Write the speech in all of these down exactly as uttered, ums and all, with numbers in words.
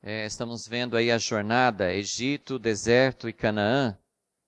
É, estamos vendo aí a jornada Egito, deserto e Canaã.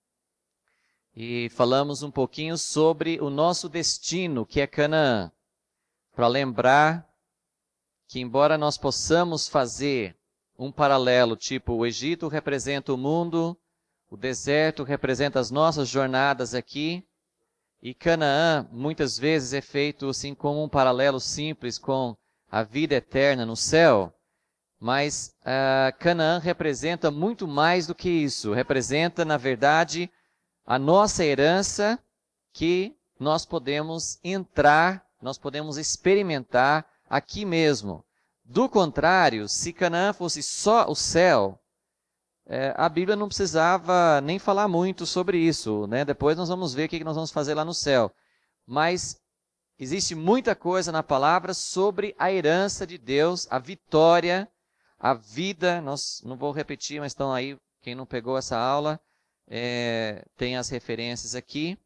E falamos um pouquinho sobre o nosso destino, que é Canaã. Para lembrar que, embora nós possamos fazer um paralelo, tipo, o Egito representa o mundo, o deserto representa as nossas jornadas aqui, e Canaã, muitas vezes, é feito assim como um paralelo simples com a vida eterna no céu. Mas uh, Canaã representa muito mais do que isso. Representa, na verdade, a nossa herança que nós podemos entrar, nós podemos experimentar aqui mesmo. Do contrário, se Canaã fosse só o céu, eh, a Bíblia não precisava nem falar muito sobre isso, né? Depois nós vamos ver o que nós vamos fazer lá no céu. Mas existe muita coisa na palavra sobre a herança de Deus, a vitória, a vida. Nós, não vou repetir, mas estão aí, quem não pegou essa aula, é, tem as referências aqui.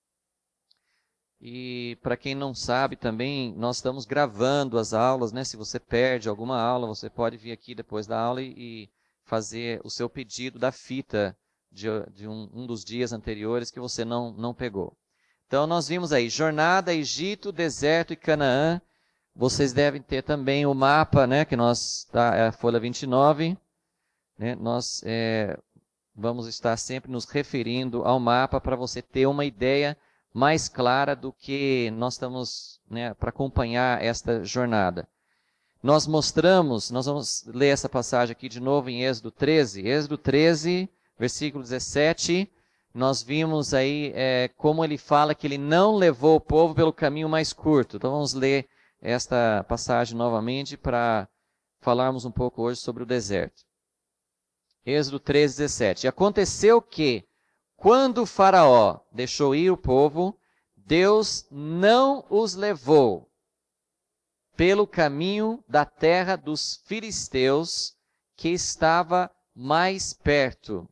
E para quem não sabe também, nós estamos gravando as aulas, né? Se você perde alguma aula, você pode vir aqui depois da aula e, e fazer o seu pedido da fita de, de um, um dos dias anteriores que você não, não pegou. Então, nós vimos aí, jornada, Egito, deserto e Canaã. Vocês devem ter também o mapa, né, que nós, tá, é a folha vinte e nove. Né, nós é, vamos estar sempre nos referindo ao mapa para você ter uma ideia mais clara do que nós estamos, né, para acompanhar esta jornada. Nós mostramos, nós vamos ler essa passagem aqui de novo em Êxodo treze. Êxodo treze, versículo dezessete. Nós vimos aí é, como ele fala que ele não levou o povo pelo caminho mais curto. Então vamos ler esta passagem novamente para falarmos um pouco hoje sobre o deserto. Êxodo treze, dezessete. E aconteceu que, quando o faraó deixou ir o povo, Deus não os levou pelo caminho da terra dos filisteus, que estava mais perto.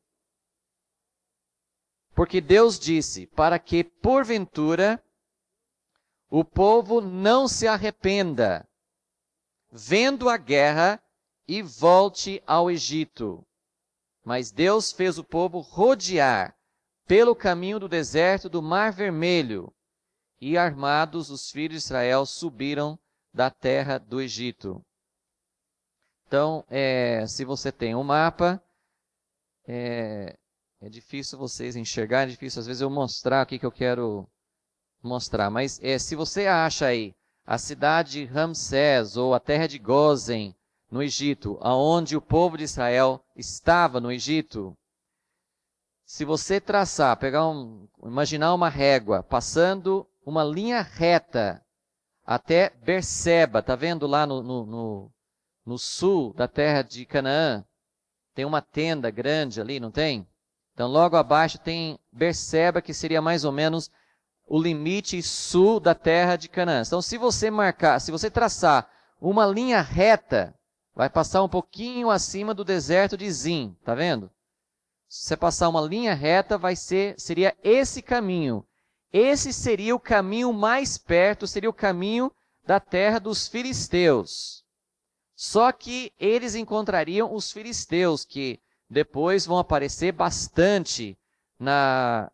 Porque Deus disse, para que, porventura, o povo não se arrependa, vendo a guerra, e volte ao Egito. Mas Deus fez o povo rodear pelo caminho do deserto do Mar Vermelho, e armados os filhos de Israel subiram da terra do Egito. Então, é, se você tem um mapa, é, é difícil vocês enxergarem, é difícil às vezes eu mostrar o que, que eu quero mostrar. Mas é, se você acha aí a cidade de Ramsés ou a terra de Gósen, no Egito, aonde o povo de Israel estava no Egito, se você traçar, pegar um, imaginar uma régua, passando uma linha reta até Berseba, tá vendo lá no, no, no, no sul da terra de Canaã? Tem uma tenda grande ali, não tem? Então, logo abaixo tem Berseba, que seria mais ou menos o limite sul da terra de Canaã. Então, se você marcar, se você traçar uma linha reta, vai passar um pouquinho acima do deserto de Zin, tá vendo? Se você passar uma linha reta, vai ser, seria esse caminho. Esse seria o caminho mais perto, seria o caminho da terra dos filisteus. Só que eles encontrariam os filisteus, que depois vão aparecer bastante na...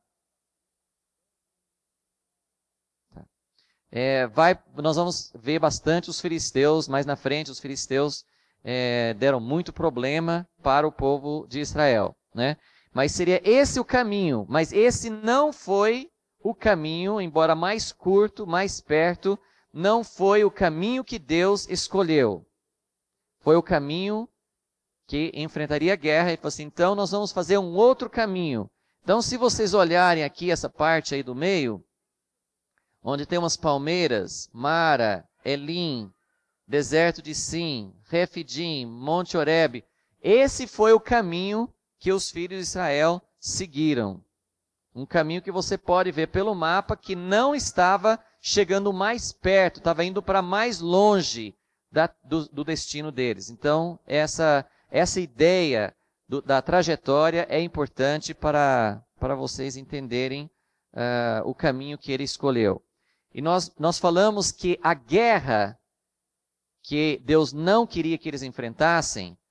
É, vai, nós vamos ver bastante os filisteus, mais na frente os filisteus é, deram muito problema para o povo de Israel, né? Mas seria esse o caminho, mas esse não foi o caminho, embora mais curto, mais perto, não foi o caminho que Deus escolheu. Foi o caminho que enfrentaria a guerra. Ele falou assim, então nós vamos fazer um outro caminho. Então, se vocês olharem aqui essa parte aí do meio, onde tem umas palmeiras, Mara, Elim, deserto de Sim, Refidim, Monte Horebe, esse foi o caminho que os filhos de Israel seguiram. Um caminho que você pode ver pelo mapa que não estava chegando mais perto, estava indo para mais longe da, do, do destino deles. Então, essa, essa ideia do, da trajetória é importante para, para vocês entenderem uh, o caminho que ele escolheu. E nós, nós falamos que a guerra que Deus não queria que eles enfrentassem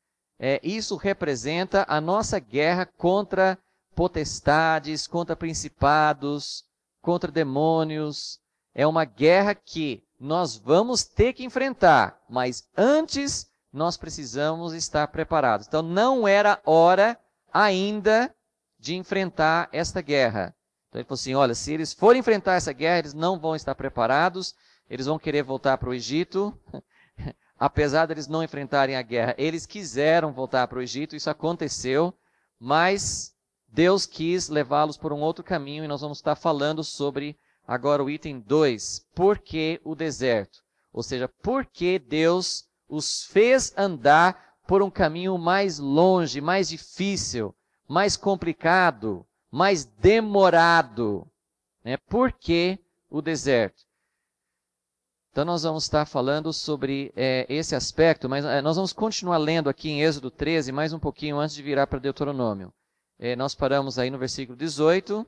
é, isso representa a nossa guerra contra potestades, contra principados, contra demônios. É uma guerra que nós vamos ter que enfrentar, mas antes nós precisamos estar preparados. Então não era hora ainda de enfrentar esta guerra. Então ele falou assim, olha, se eles forem enfrentar essa guerra, eles não vão estar preparados, eles vão querer voltar para o Egito. Apesar de eles não enfrentarem a guerra, eles quiseram voltar para o Egito, isso aconteceu, mas Deus quis levá-los por um outro caminho, e nós vamos estar falando sobre agora o item dois, por que o deserto? Ou seja, por que Deus os fez andar por um caminho mais longe, mais difícil, mais complicado, mais demorado, né? Por que o deserto? Então nós vamos estar falando sobre é, esse aspecto, mas é, nós vamos continuar lendo aqui em Êxodo treze, mais um pouquinho antes de virar para Deuteronômio. É, nós paramos aí no versículo dezoito.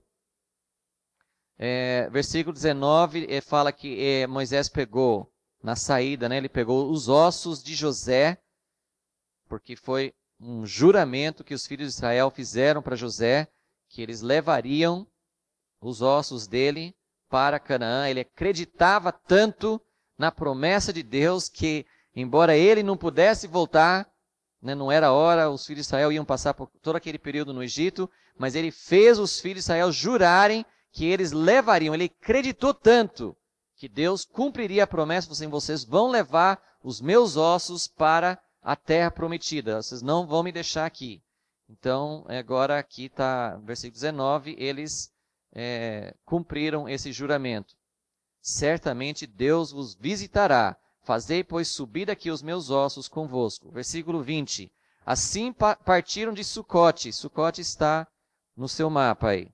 É, versículo dezenove é, fala que é, Moisés pegou, na saída, né, ele pegou os ossos de José, porque foi um juramento que os filhos de Israel fizeram para José, que eles levariam os ossos dele para Canaã. Ele acreditava tanto na promessa de Deus que, embora ele não pudesse voltar, né, não era hora, os filhos de Israel iam passar por todo aquele período no Egito, mas ele fez os filhos de Israel jurarem que eles levariam. Ele acreditou tanto que Deus cumpriria a promessa, assim, vocês vão levar os meus ossos para a terra prometida, vocês não vão me deixar aqui. Então, agora aqui está, versículo dezenove, eles é, cumpriram esse juramento. Certamente Deus vos visitará, fazei, pois, subir aqui os meus ossos convosco. Versículo vinte, assim pa partiram de Sucote. Sucote está no seu mapa aí,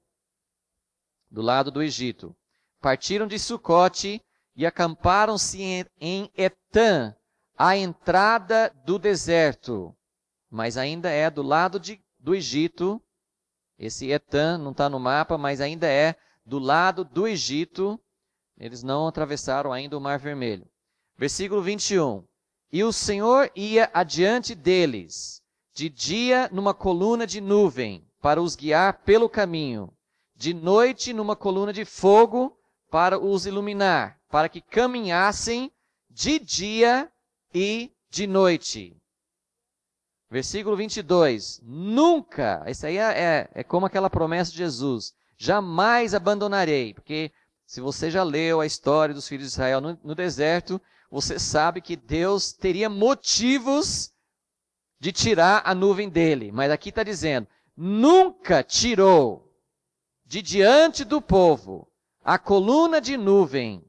do lado do Egito. Partiram de Sucote e acamparam-se em, em Etã, à entrada do deserto. Mas ainda é do lado de, do Egito. Esse Etã não está no mapa, mas ainda é do lado do Egito. Eles não atravessaram ainda o Mar Vermelho. Versículo vinte e um. E o Senhor ia adiante deles, de dia numa coluna de nuvem, para os guiar pelo caminho, de noite numa coluna de fogo, para os iluminar, para que caminhassem de dia e de noite. Versículo vinte e dois. Nunca, isso aí é, é, é como aquela promessa de Jesus, jamais abandonarei, porque se você já leu a história dos filhos de Israel no, no deserto, você sabe que Deus teria motivos de tirar a nuvem dele. Mas aqui está dizendo, nunca tirou de diante do povo a coluna de nuvem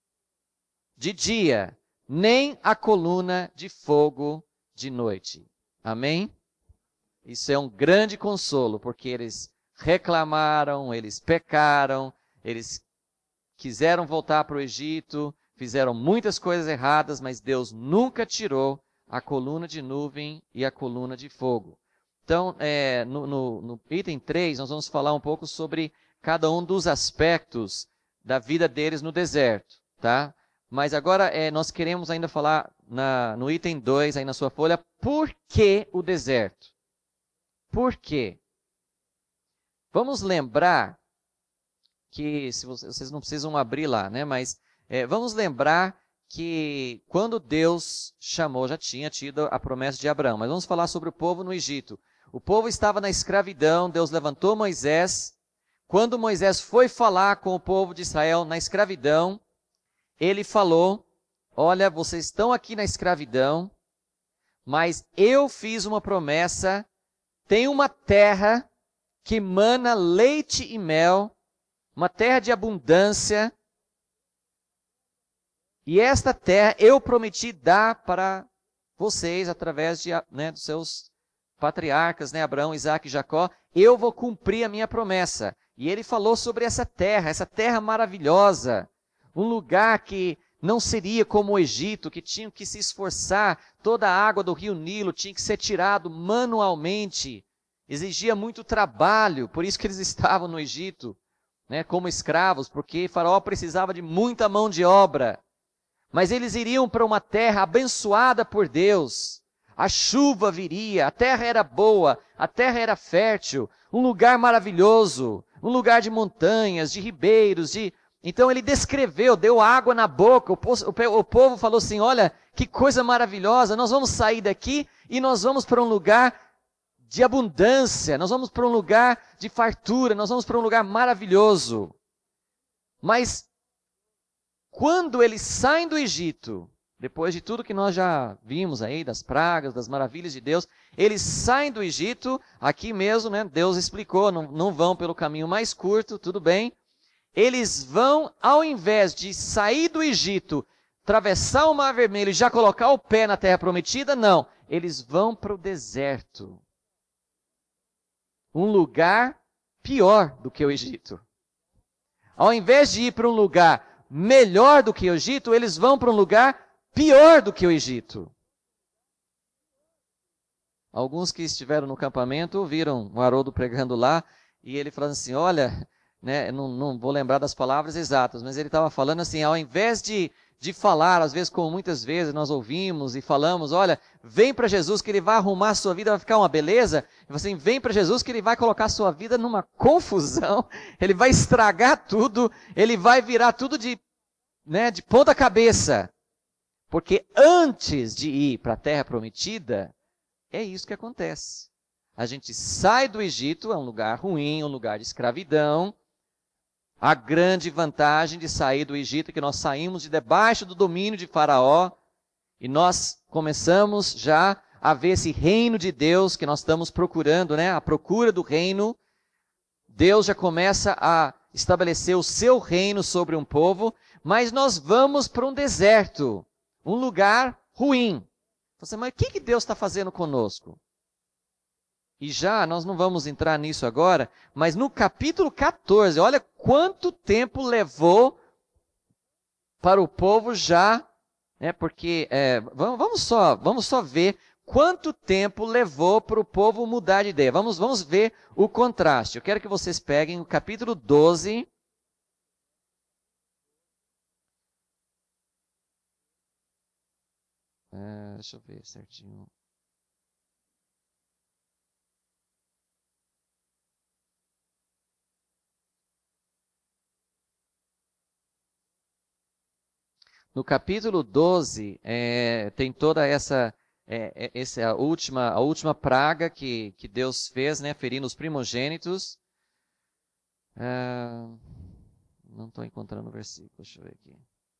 de dia, nem a coluna de fogo de noite. Amém? Isso é um grande consolo, porque eles reclamaram, eles pecaram, eles quiseram voltar para o Egito, fizeram muitas coisas erradas, mas Deus nunca tirou a coluna de nuvem e a coluna de fogo. Então, é, no, no, no item três, nós vamos falar um pouco sobre cada um dos aspectos da vida deles no deserto, tá? Mas agora é, nós queremos ainda falar na, no item dois, aí na sua folha, por que o deserto? Por quê? Vamos lembrar que, se vocês, vocês não precisam abrir lá, né? Mas é, vamos lembrar que quando Deus chamou, já tinha tido a promessa de Abraão, mas vamos falar sobre o povo no Egito. O povo estava na escravidão, Deus levantou Moisés. Quando Moisés foi falar com o povo de Israel na escravidão, ele falou, olha, vocês estão aqui na escravidão, mas eu fiz uma promessa, tem uma terra que mana leite e mel, uma terra de abundância, e esta terra eu prometi dar para vocês através de, né, dos seus patriarcas, né, Abraão, Isaac e Jacó. Eu vou cumprir a minha promessa. E ele falou sobre essa terra, essa terra maravilhosa, um lugar que não seria como o Egito, que tinham que se esforçar, toda a água do rio Nilo tinha que ser tirado manualmente, exigia muito trabalho, por isso que eles estavam no Egito, né, como escravos, porque Faraó precisava de muita mão de obra. Mas eles iriam para uma terra abençoada por Deus, a chuva viria, a terra era boa, a terra era fértil, um lugar maravilhoso, um lugar de montanhas, de ribeiros, de... Então ele descreveu, deu água na boca, o, o, o povo falou assim, olha, que coisa maravilhosa, nós vamos sair daqui e nós vamos para um lugar de abundância, nós vamos para um lugar de fartura, nós vamos para um lugar maravilhoso. Mas quando eles saem do Egito, depois de tudo que nós já vimos aí, das pragas, das maravilhas de Deus, eles saem do Egito, aqui mesmo, né, Deus explicou, não, não vão pelo caminho mais curto, tudo bem. Eles vão, ao invés de sair do Egito, atravessar o Mar Vermelho e já colocar o pé na Terra Prometida, não. Eles vão para o deserto. Um lugar pior do que o Egito. Ao invés de ir para um lugar melhor do que o Egito, eles vão para um lugar pior do que o Egito. Alguns que estiveram no campamento ouviram o Haroldo pregando lá, e ele falando assim, olha... Né, não, não vou lembrar das palavras exatas, mas ele estava falando assim, ao invés de, de falar, às vezes como muitas vezes nós ouvimos e falamos, olha, vem para Jesus que ele vai arrumar a sua vida, vai ficar uma beleza, e você vem para Jesus que ele vai colocar a sua vida numa confusão, ele vai estragar tudo, ele vai virar tudo de, né, de ponta cabeça, porque antes de ir para a Terra Prometida, é isso que acontece. A gente sai do Egito, é um lugar ruim, um lugar de escravidão. A grande vantagem de sair do Egito é que nós saímos de debaixo do domínio de Faraó e nós começamos já a ver esse reino de Deus que nós estamos procurando, né? A procura do reino. Deus já começa a estabelecer o seu reino sobre um povo, mas nós vamos para um deserto, um lugar ruim. Você, mas o que, que Deus está fazendo conosco? E já, nós não vamos entrar nisso agora, mas no capítulo quatorze, olha quanto tempo levou para o povo já, né, porque, é, vamos, vamos, só, vamos só ver quanto tempo levou para o povo mudar de ideia. Vamos, vamos ver o contraste. Eu quero que vocês peguem o capítulo doze. É, deixa eu ver certinho. No capítulo doze, é, tem toda essa, é, essa é a, última, a última praga que, que Deus fez, né, ferindo os primogênitos. É, não estou encontrando o versículo, deixa eu ver aqui.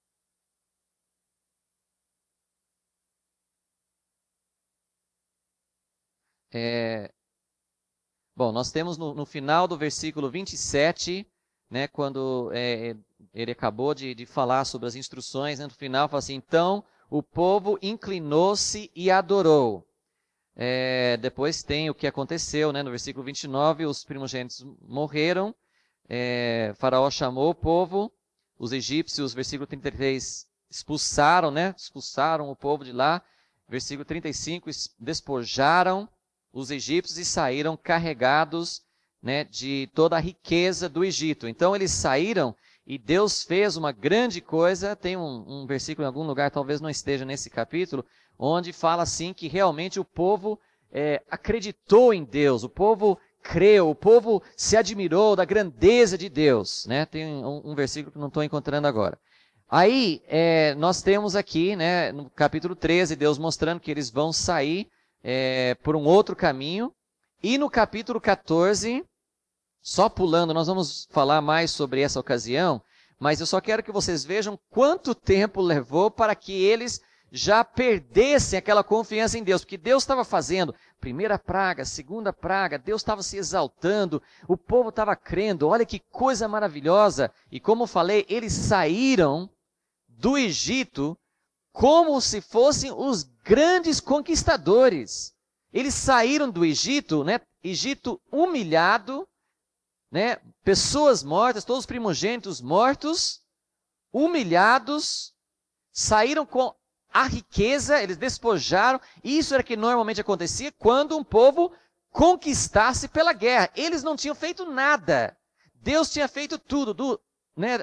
É, bom, nós temos no, no final do versículo vinte e sete, né, quando é, ele acabou de, de falar sobre as instruções, né, no final fala assim, então o povo inclinou-se e adorou. É, depois tem o que aconteceu, né, no versículo vinte e nove, os primogênitos morreram, é, Faraó chamou o povo, os egípcios, versículo trinta e três, expulsaram, né, expulsaram o povo de lá, versículo trinta e cinco, despojaram os egípcios e saíram carregados, né, de toda a riqueza do Egito. Então eles saíram e Deus fez uma grande coisa. Tem um, um versículo em algum lugar, talvez não esteja nesse capítulo, onde fala assim que realmente o povo é, acreditou em Deus, o povo creu, o povo se admirou da grandeza de Deus. Né? Tem um, um versículo que não estou encontrando agora. Aí é, nós temos aqui, né, no capítulo treze, Deus mostrando que eles vão sair é, por um outro caminho. E no capítulo quatorze... Só pulando, nós vamos falar mais sobre essa ocasião, mas eu só quero que vocês vejam quanto tempo levou para que eles já perdessem aquela confiança em Deus, porque Deus estava fazendo primeira praga, segunda praga, Deus estava se exaltando, o povo estava crendo, olha que coisa maravilhosa, e como eu falei, eles saíram do Egito como se fossem os grandes conquistadores. Eles saíram do Egito, né, Egito humilhado, né? Pessoas mortas, todos os primogênitos mortos, humilhados, saíram com a riqueza, eles despojaram. Isso era que normalmente acontecia quando um povo conquistasse pela guerra. Eles não tinham feito nada. Deus tinha feito tudo. Do, né?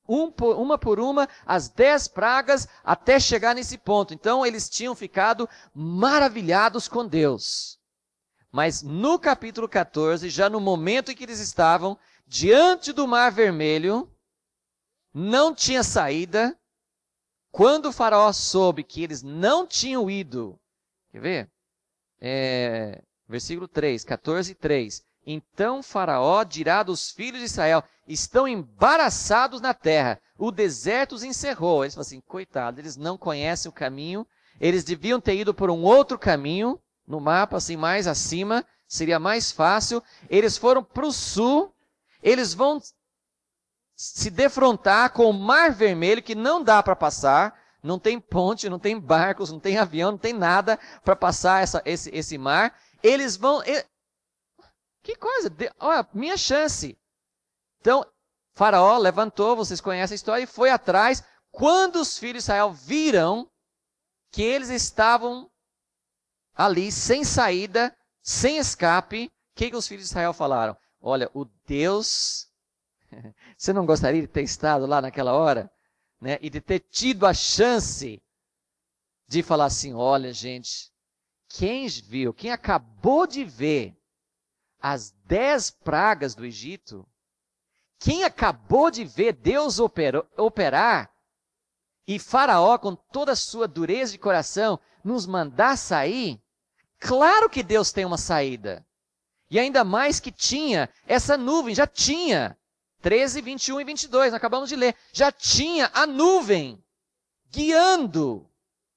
um por, uma por uma, as dez pragas, até chegar nesse ponto. Então, eles tinham ficado maravilhados com Deus. Mas no capítulo quatorze, já no momento em que eles estavam diante do Mar Vermelho, não tinha saída. Quando o faraó soube que eles não tinham ido, quer ver? É, versículo três, quatorze, três. Então faraó dirá dos filhos de Israel, estão embaraçados na terra, o deserto os encerrou. Eles falam assim, coitados, eles não conhecem o caminho, eles deviam ter ido por um outro caminho, no mapa assim mais acima, seria mais fácil. Eles foram para o sul, eles vão se defrontar com o Mar Vermelho, que não dá para passar, não tem ponte, não tem barcos, não tem avião, não tem nada para passar essa, esse, esse mar. Eles vão... Que coisa, olha, minha chance. Então, Faraó levantou, vocês conhecem a história, e foi atrás. Quando os filhos de Israel viram que eles estavam ali, sem saída, sem escape, o que, que os filhos de Israel falaram? Olha, o Deus... Você não gostaria de ter estado lá naquela hora? Né? E de ter tido a chance de falar assim, olha, gente, quem viu, quem acabou de ver as dez pragas do Egito, quem acabou de ver Deus operou, operar e Faraó, com toda a sua dureza de coração, nos mandar sair, claro que Deus tem uma saída. E ainda mais que tinha essa nuvem, já tinha. treze, vinte e um e vinte e dois, nós acabamos de ler. Já tinha a nuvem guiando.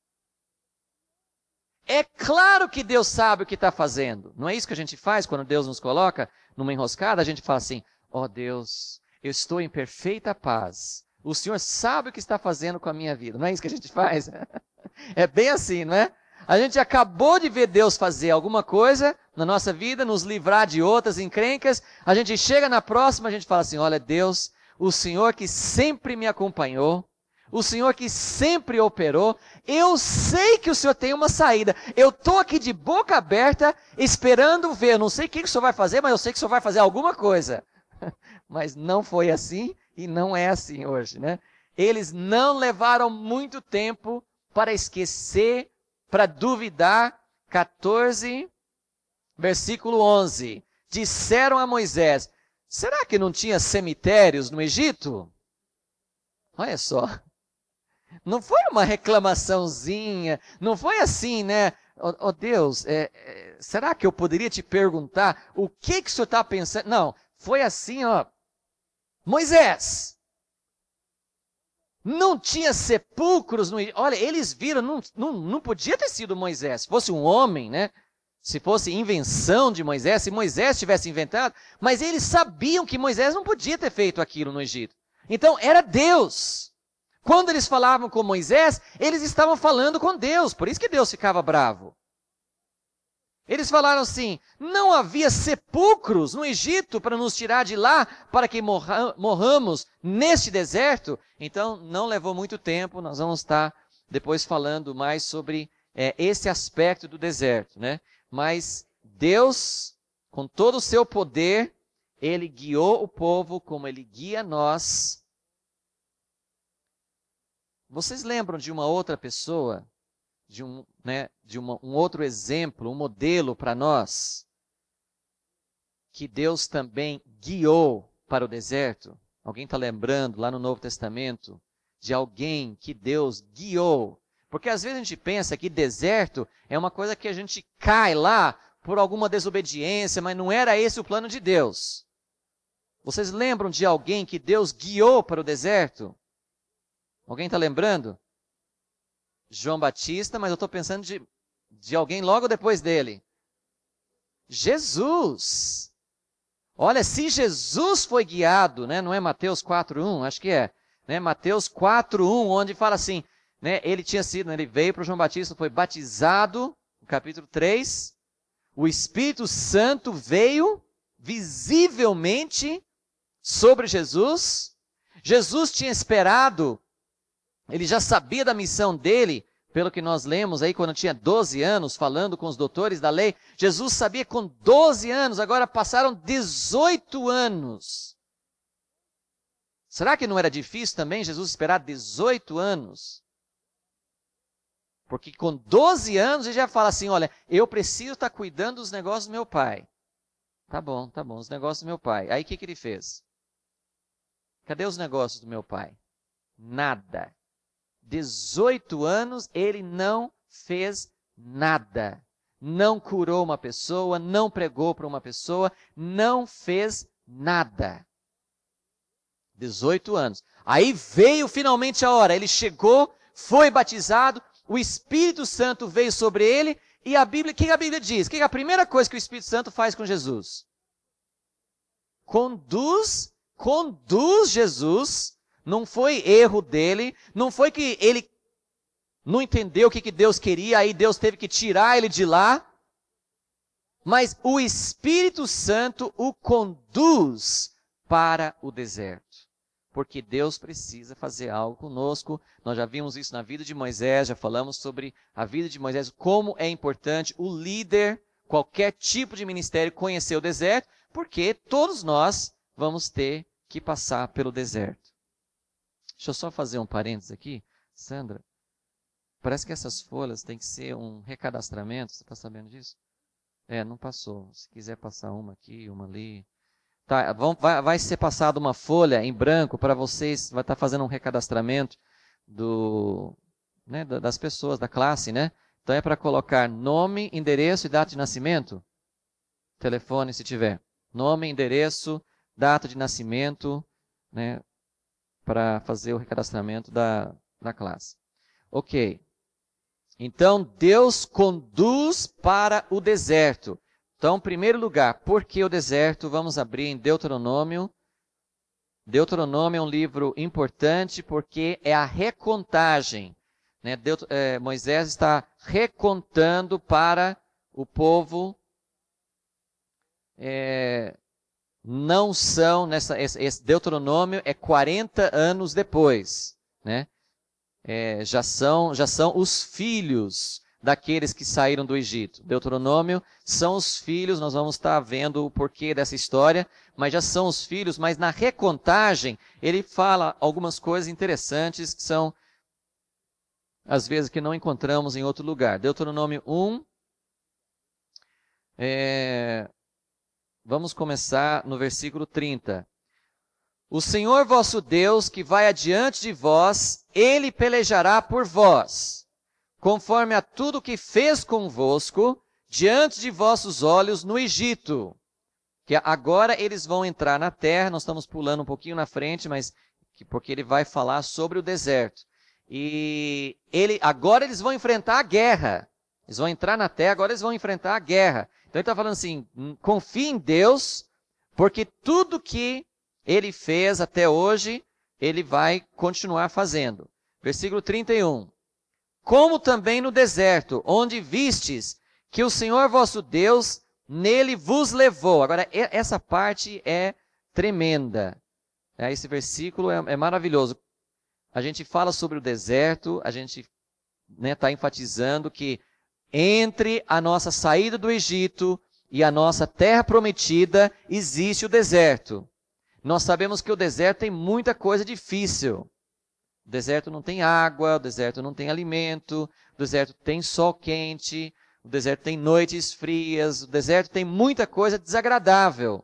É claro que Deus sabe o que está fazendo. Não é isso que a gente faz quando Deus nos coloca numa enroscada? A gente fala assim, ó oh, Deus, eu estou em perfeita paz. O Senhor sabe o que está fazendo com a minha vida. Não é isso que a gente faz? É bem assim, não é? A gente acabou de ver Deus fazer alguma coisa na nossa vida, nos livrar de outras encrencas. A gente chega na próxima, a gente fala assim, olha Deus, o Senhor que sempre me acompanhou, o Senhor que sempre operou, eu sei que o Senhor tem uma saída. Eu estou aqui de boca aberta, esperando ver. Eu não sei o que o Senhor vai fazer, mas eu sei que o Senhor vai fazer alguma coisa. Mas não foi assim e não é assim hoje, né? Eles não levaram muito tempo para esquecer, para duvidar. quatorze, versículo onze. Disseram a Moisés, será que não tinha cemitérios no Egito? Olha só. Não foi uma reclamaçãozinha, não foi assim, né? Oh, oh Deus, é, é, será que eu poderia te perguntar o que, que o senhor está pensando? Não, foi assim, ó. Moisés, não tinha sepulcros no Egito. Olha, eles viram, não, não, não podia ter sido Moisés. Se fosse um homem, né? Se fosse invenção de Moisés, se Moisés tivesse inventado, mas eles sabiam que Moisés não podia ter feito aquilo no Egito. Então, era Deus. Quando eles falavam com Moisés, eles estavam falando com Deus, por isso que Deus ficava bravo. Eles falaram assim, não havia sepulcros no Egito para nos tirar de lá, para que morra, morramos neste deserto. Então, não levou muito tempo, nós vamos estar depois falando mais sobre é, esse aspecto do deserto, né? Mas Deus, com todo o seu poder, Ele guiou o povo como Ele guia nós. Vocês lembram de uma outra pessoa, de um, né, de uma, um outro exemplo, um modelo para nós, que Deus também guiou para o deserto? Alguém está lembrando lá no Novo Testamento de alguém que Deus guiou? Porque às vezes a gente pensa que deserto é uma coisa que a gente cai lá por alguma desobediência, mas não era esse o plano de Deus. Vocês lembram de alguém que Deus guiou para o deserto? Alguém está lembrando? João Batista, mas eu estou pensando de, de alguém logo depois dele. Jesus. Olha, se Jesus foi guiado, né, não é Mateus quatro, um, acho que é, né, Mateus quatro, um, onde fala assim, né, ele tinha sido, ele veio para João Batista, foi batizado, no capítulo três, o Espírito Santo veio visivelmente sobre Jesus. Jesus tinha esperado, ele já sabia da missão dele, pelo que nós lemos aí quando tinha doze anos, falando com os doutores da lei. Jesus sabia com doze anos, agora passaram dezoito anos. Será que não era difícil também Jesus esperar dezoito anos? Porque com doze anos ele já fala assim, olha, eu preciso estar cuidando dos negócios do meu pai. Tá bom, tá bom, os negócios do meu pai. Aí o que, que ele fez? Cadê os negócios do meu pai? Nada. dezoito anos ele não fez nada. Não curou uma pessoa, não pregou para uma pessoa, não fez nada. dezoito anos. Aí veio finalmente a hora, ele chegou, foi batizado, o Espírito Santo veio sobre ele, e a Bíblia, o que a Bíblia diz? O que é a primeira coisa que o Espírito Santo faz com Jesus? Conduz, conduz Jesus, não foi erro dele, não foi que ele não entendeu o que, que Deus queria, aí Deus teve que tirar ele de lá, mas o Espírito Santo o conduz para o deserto. Porque Deus precisa fazer algo conosco. Nós já vimos isso na vida de Moisés, já falamos sobre a vida de Moisés, como é importante o líder, qualquer tipo de ministério, conhecer o deserto, porque todos nós vamos ter que passar pelo deserto. Deixa eu só fazer um parênteses aqui. Sandra, parece que essas folhas têm que ser um recadastramento, você está sabendo disso? É, não passou. Se quiser passar uma aqui, uma ali... Tá, vão, vai, vai ser passada uma folha em branco para vocês, vai estar fazendo um recadastramento do, né, das pessoas, da classe, né? Então é para colocar nome, endereço e data de nascimento. Telefone se tiver. Nome, endereço, data de nascimento, né? Para fazer o recadastramento da, da classe. Ok. Então Deus conduz para o deserto. Então, em primeiro lugar, por que o deserto? Vamos abrir em Deuteronômio. Deuteronômio é um livro importante porque é a recontagem. Né? Deut é, Moisés está recontando para o povo. É, não são, nessa, esse, esse Deuteronômio é quarenta anos depois. Né? É, já, são, já são os filhos daqueles que saíram do Egito. Deuteronômio são os filhos, nós vamos estar vendo o porquê dessa história, mas já são os filhos, mas na recontagem ele fala algumas coisas interessantes que são, às vezes, que não encontramos em outro lugar. Deuteronômio um, é, vamos começar no versículo trinta. O Senhor vosso Deus, que vai adiante de vós, ele pelejará por vós, conforme a tudo que fez convosco, diante de vossos olhos no Egito. Que agora eles vão entrar na terra, nós estamos pulando um pouquinho na frente, mas porque ele vai falar sobre o deserto. E ele, agora eles vão enfrentar a guerra. Eles vão entrar na terra, agora eles vão enfrentar a guerra. Então ele está falando assim, confie em Deus, porque tudo que ele fez até hoje, ele vai continuar fazendo. Versículo trinta e um. Como também no deserto, onde vistes que o Senhor vosso Deus nele vos levou. Agora, essa parte é tremenda. Esse versículo é, é maravilhoso. A gente fala sobre o deserto, a gente está, né, enfatizando que entre a nossa saída do Egito e a nossa terra prometida existe o deserto. Nós sabemos que o deserto tem muita coisa difícil. O deserto não tem água, o deserto não tem alimento, o deserto tem sol quente, o deserto tem noites frias, o deserto tem muita coisa desagradável.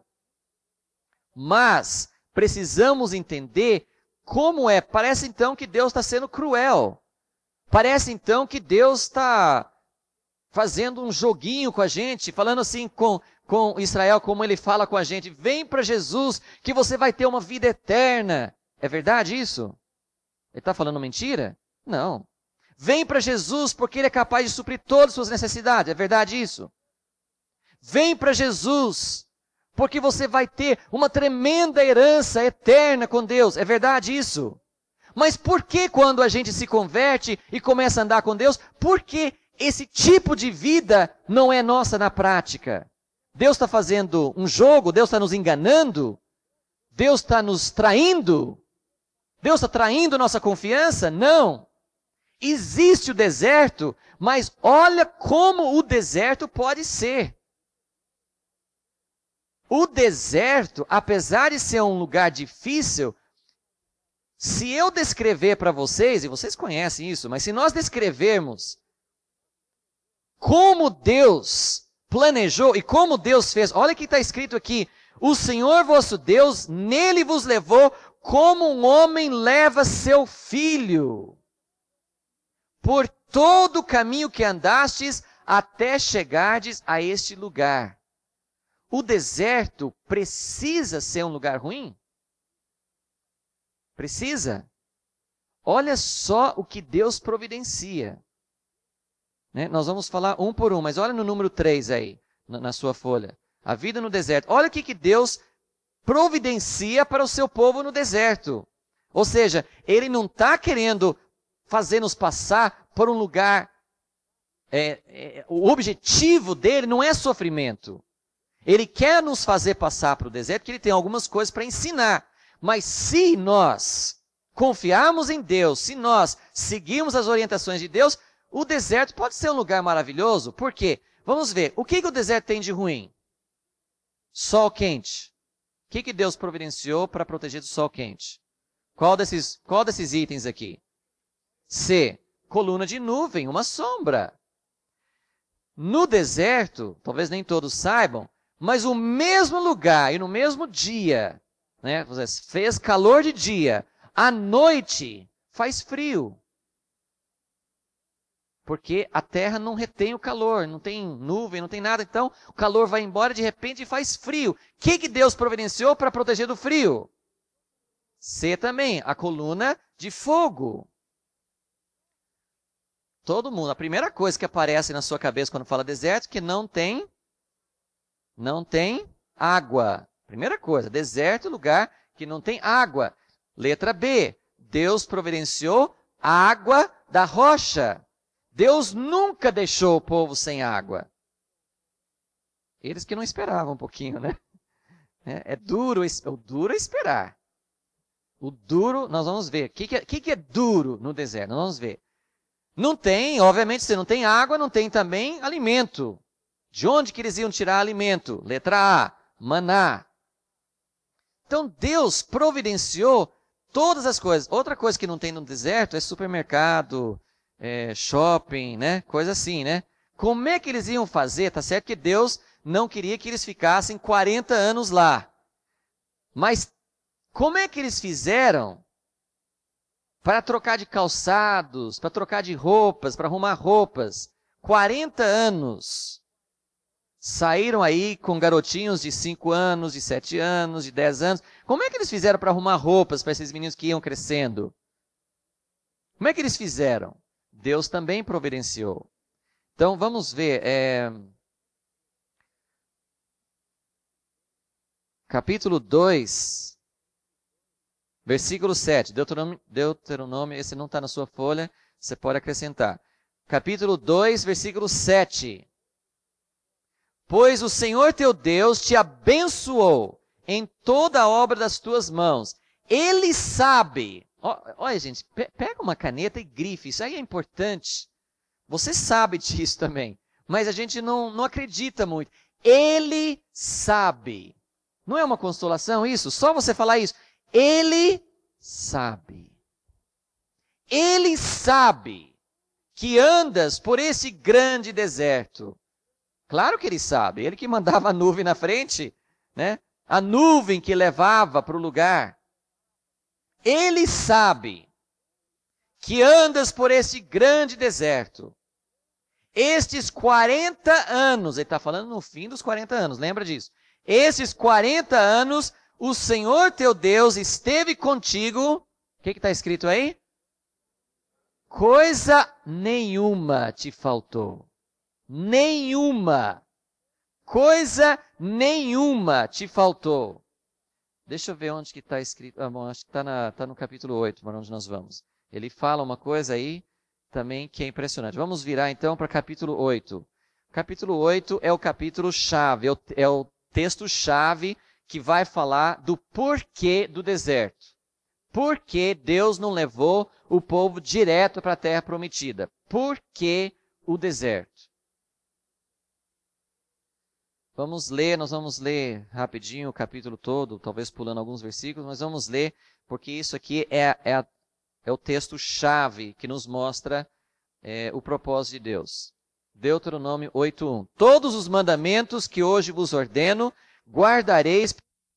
Mas precisamos entender como é. Parece então que Deus está sendo cruel. Parece então que Deus está fazendo um joguinho com a gente, falando assim com, com Israel, como ele fala com a gente. Vem para Jesus que você vai ter uma vida eterna. É verdade isso? Ele está falando mentira? Não. Vem para Jesus porque ele é capaz de suprir todas as suas necessidades. É verdade isso? Vem para Jesus porque você vai ter uma tremenda herança eterna com Deus. É verdade isso? Mas por que quando a gente se converte e começa a andar com Deus, por que esse tipo de vida não é nossa na prática? Deus está fazendo um jogo? Deus está nos enganando? Deus está nos traindo? Deus está traindo nossa confiança? Não. Existe o deserto, mas olha como o deserto pode ser. O deserto, apesar de ser um lugar difícil, Se eu descrever para vocês, e vocês conhecem isso, mas se nós descrevermos como Deus planejou e como Deus fez, olha o que está escrito aqui: o Senhor vosso Deus, nele vos levou como um homem leva seu filho, por todo o caminho que andastes, até chegardes a este lugar. O deserto precisa ser um lugar ruim? Precisa. Olha só o que Deus providencia. Né? Nós vamos falar um por um, mas olha no número três aí, na, na sua folha. A vida no deserto. Olha o que, que Deus providencia para o seu povo no deserto. Ou seja, Ele não está querendo fazer-nos passar por um lugar... É, é, o objetivo dele não é sofrimento. Ele quer nos fazer passar para o deserto, porque Ele tem algumas coisas para ensinar. Mas se nós confiarmos em Deus, se nós seguirmos as orientações de Deus, o deserto pode ser um lugar maravilhoso. Por quê? Vamos ver, o que, que o deserto tem de ruim? Sol quente. O que, que Deus providenciou para proteger do sol quente? Qual desses, qual desses itens aqui? C. Coluna de nuvem, uma sombra. No deserto, talvez nem todos saibam, mas o mesmo lugar e no mesmo dia, né, fez calor de dia, à noite faz frio. Porque a terra não retém o calor, não tem nuvem, não tem nada, então o calor vai embora de repente e faz frio. O que, que Deus providenciou para proteger do frio? C também, a coluna de fogo. Todo mundo, a primeira coisa que aparece na sua cabeça quando fala deserto é que não tem, não tem água. Primeira coisa, deserto é lugar que não tem água. Letra B, Deus providenciou água da rocha. Deus nunca deixou o povo sem água. Eles que não esperavam um pouquinho, né? É, é duro, o duro é esperar. O duro, nós vamos ver. O que, que, é, que, que é duro no deserto? Nós vamos ver. Não tem, obviamente, se não tem água, não tem também alimento. De onde que eles iam tirar alimento? Letra A, maná. Então, Deus providenciou todas as coisas. Outra coisa que não tem no deserto é supermercado, é, shopping, né? Coisa assim, né? Como é que eles iam fazer? Tá certo que Deus não queria que eles ficassem quarenta anos lá. Mas como é que eles fizeram para trocar de calçados, para trocar de roupas, para arrumar roupas? quarenta anos. Saíram aí com garotinhos de cinco anos, de sete anos, de dez anos. Como é que eles fizeram para arrumar roupas para esses meninos que iam crescendo? Como é que eles fizeram? Deus também providenciou. Então, vamos ver. É... Capítulo dois, versículo sete. Deuteronômio, Deuteronômio esse não está na sua folha, você pode acrescentar. Capítulo dois, versículo sete. Pois o Senhor teu Deus te abençoou em toda a obra das tuas mãos. Ele sabe. Olha, gente, pega uma caneta e grife. Isso aí é importante. Você sabe disso também. Mas a gente não, não acredita muito. Ele sabe. Não é uma consolação isso? Só você falar isso. Ele sabe. Ele sabe que andas por esse grande deserto. Claro que ele sabe. Ele que mandava a nuvem na frente, né? A nuvem que levava para o lugar. Ele sabe que andas por esse grande deserto. Estes quarenta anos, ele está falando no fim dos quarenta anos, lembra disso? Esses quarenta anos, o Senhor teu Deus esteve contigo. O que está escrito aí? Coisa nenhuma te faltou. Nenhuma. Coisa nenhuma te faltou. Deixa eu ver onde que está escrito. Ah, bom, acho que está tá no capítulo oito, para onde nós vamos. Ele fala uma coisa aí também que é impressionante. Vamos virar então para capítulo oito. Capítulo oito é o capítulo chave, é o, é o texto-chave que vai falar do porquê do deserto. Por que Deus não levou o povo direto para a terra prometida? Por que o deserto? Vamos ler, nós vamos ler rapidinho o capítulo todo, talvez pulando alguns versículos, mas vamos ler, porque isso aqui é, é, a, é o texto-chave que nos mostra é, o propósito de Deus. Deuteronômio oito, um. Todos os mandamentos que hoje vos ordeno, guardareis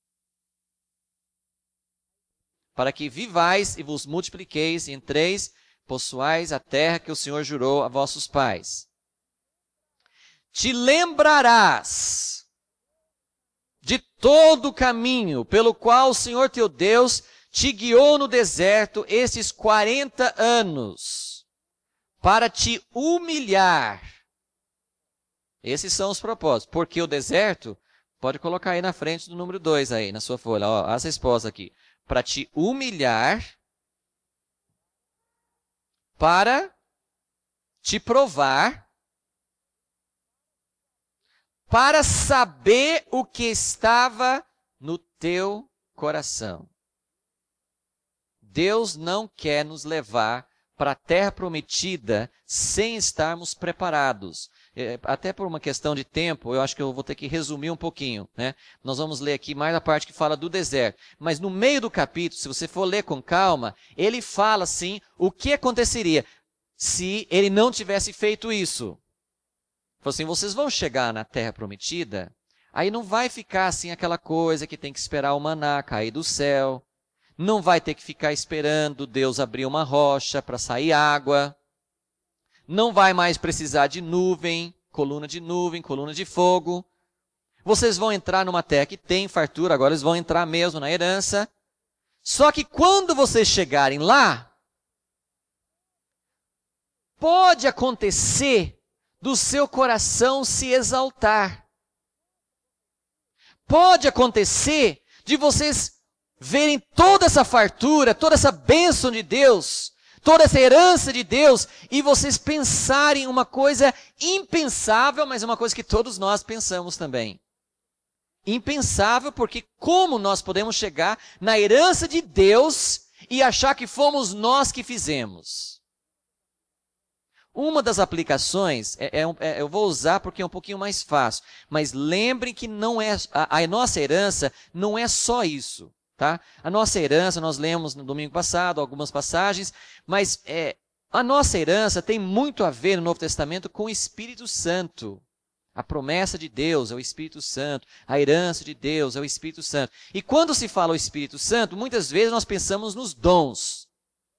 para que vivais e vos multipliqueis, e entreis, possuais a terra que o Senhor jurou a vossos pais. Te lembrarás de todo o caminho pelo qual o Senhor teu Deus te guiou no deserto esses quarenta anos, para te humilhar. Esses são os propósitos. Porque o deserto, pode colocar aí na frente do número dois aí, na sua folha, ó, as respostas aqui. Para te humilhar, para te provar, para saber o que estava no teu coração. Deus não quer nos levar para a terra prometida sem estarmos preparados. É, até por uma questão de tempo, eu acho que eu vou ter que resumir um pouquinho, né? Nós vamos ler aqui mais a parte que fala do deserto. Mas no meio do capítulo, se você for ler com calma, ele fala assim, o que aconteceria se ele não tivesse feito isso. Falou assim, vocês vão chegar na terra prometida, aí não vai ficar assim aquela coisa que tem que esperar o maná cair do céu, não vai ter que ficar esperando Deus abrir uma rocha para sair água, não vai mais precisar de nuvem, coluna de nuvem, coluna de fogo. Vocês vão entrar numa terra que tem fartura, agora eles vão entrar mesmo na herança. Só que quando vocês chegarem lá, pode acontecer do seu coração se exaltar. Pode acontecer de vocês verem toda essa fartura, toda essa bênção de Deus, toda essa herança de Deus, e vocês pensarem uma coisa impensável, mas uma coisa que todos nós pensamos também. Impensável, porque como nós podemos chegar na herança de Deus e achar que fomos nós que fizemos? Uma das aplicações, é, é, é, eu vou usar porque é um pouquinho mais fácil, mas lembrem que não é, a, a nossa herança não é só isso. Tá? A nossa herança, nós lemos no domingo passado algumas passagens, mas é, a nossa herança tem muito a ver no Novo Testamento com o Espírito Santo. A promessa de Deus é o Espírito Santo, a herança de Deus é o Espírito Santo. E quando se fala o Espírito Santo, muitas vezes nós pensamos nos dons.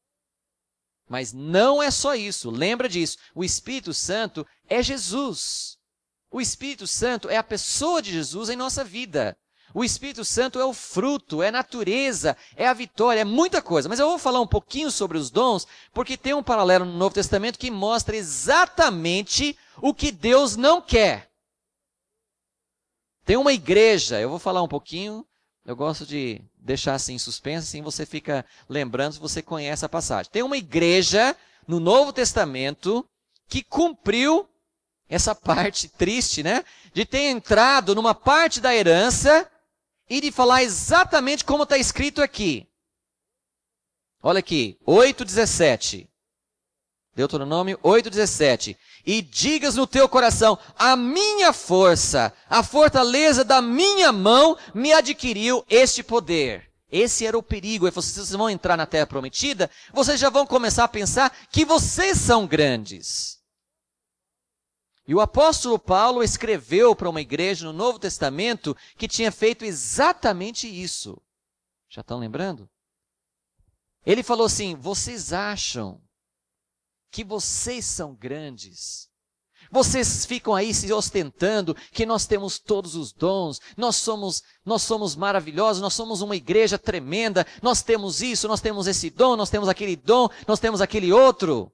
Mas não é só isso, lembra disso. O Espírito Santo é Jesus. O Espírito Santo é a pessoa de Jesus em nossa vida. O Espírito Santo é o fruto, é a natureza, é a vitória, é muita coisa. Mas eu vou falar um pouquinho sobre os dons, porque tem um paralelo no Novo Testamento que mostra exatamente o que Deus não quer. Tem uma igreja, eu vou falar um pouquinho, eu gosto de deixar assim em suspenso, assim você fica lembrando se você conhece a passagem. Tem uma igreja no Novo Testamento que cumpriu essa parte triste, né? De ter entrado numa parte da herança e de falar exatamente como está escrito aqui. Olha aqui, oito, dezessete. Deuteronômio oito, dezessete. E digas no teu coração, a minha força, a fortaleza da minha mão me adquiriu este poder. Esse era o perigo. E vocês vão entrar na terra prometida, vocês já vão começar a pensar que vocês são grandes. E o apóstolo Paulo escreveu para uma igreja no Novo Testamento que tinha feito exatamente isso. Já estão lembrando? Ele falou assim, vocês acham que vocês são grandes? Vocês ficam aí se ostentando que nós temos todos os dons, nós somos, nós somos maravilhosos, nós somos uma igreja tremenda, nós temos isso, nós temos esse dom, nós temos aquele dom, nós temos aquele outro.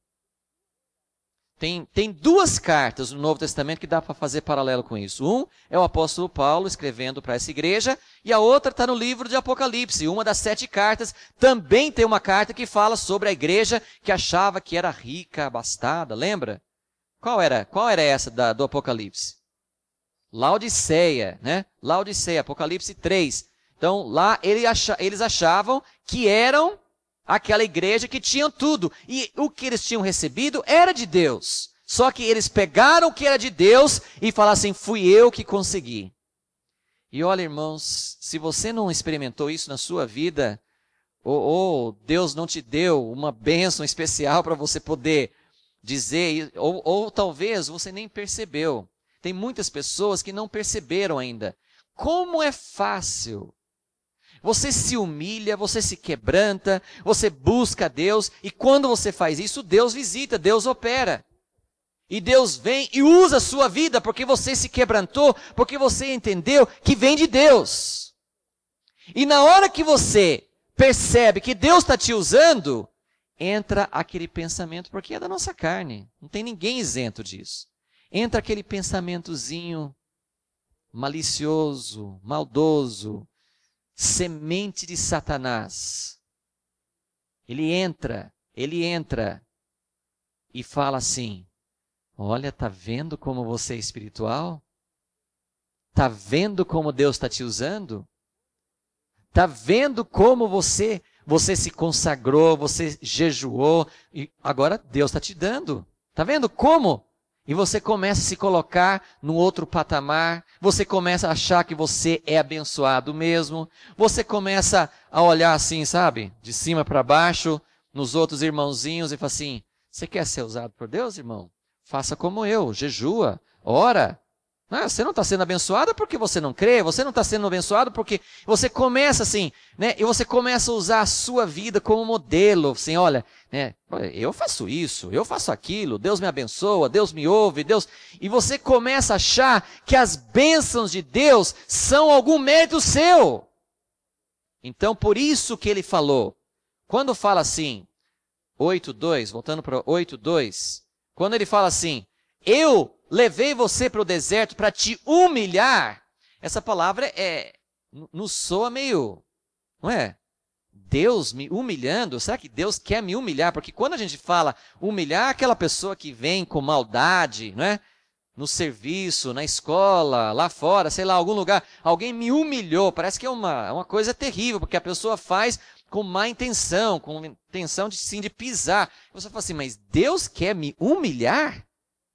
Tem, tem duas cartas no Novo Testamento que dá para fazer paralelo com isso. Um é o apóstolo Paulo escrevendo para essa igreja, e a outra está no livro de Apocalipse. Uma das sete cartas também tem uma carta que fala sobre a igreja que achava que era rica, abastada, lembra? Qual era, qual era essa da, do Apocalipse? Laodiceia, né? Laodiceia, Apocalipse três. Então, lá ele acha, eles achavam que eram aquela igreja que tinham tudo. E o que eles tinham recebido era de Deus. Só que eles pegaram o que era de Deus e falaram assim, fui eu que consegui. E olha, irmãos, se você não experimentou isso na sua vida, ou, ou Deus não te deu uma bênção especial para você poder dizer, ou, ou talvez você nem percebeu. Tem muitas pessoas que não perceberam ainda. Como é fácil. Você se humilha, você se quebranta, você busca Deus, e quando você faz isso, Deus visita, Deus opera. E Deus vem e usa a sua vida, porque você se quebrantou, porque você entendeu que vem de Deus. E na hora que você percebe que Deus está te usando, entra aquele pensamento, porque é da nossa carne, não tem ninguém isento disso. Entra aquele pensamentozinho malicioso, maldoso, semente de Satanás. Ele entra, ele entra e fala assim, olha, tá vendo como você é espiritual? Tá vendo como Deus está te usando? Tá vendo como você, você se consagrou, você jejuou, e agora Deus está te dando. Tá vendo como? E você começa a se colocar num outro patamar, você começa a achar que você é abençoado mesmo, você começa a olhar assim, sabe, de cima para baixo, nos outros irmãozinhos e fala assim, você quer ser usado por Deus, irmão? Faça como eu, jejua, ora. Ah, você não está sendo abençoado porque você não crê, você não está sendo abençoado porque você começa assim, né? E você começa a usar a sua vida como modelo, assim, olha, né? Eu faço isso, eu faço aquilo, Deus me abençoa, Deus me ouve, Deus... E você começa a achar que as bênçãos de Deus são algum mérito seu. Então, por isso que ele falou, quando fala assim, oito dois, voltando para oito dois, quando ele fala assim, eu levei você para o deserto para te humilhar. Essa palavra é, nos soa meio, não é? Deus me humilhando, será que Deus quer me humilhar? Porque quando a gente fala humilhar, aquela pessoa que vem com maldade, não é? No serviço, na escola, lá fora, sei lá, algum lugar, alguém me humilhou, parece que é uma, uma coisa terrível, porque a pessoa faz com má intenção, com intenção de sim, de pisar. Você fala assim, mas Deus quer me humilhar?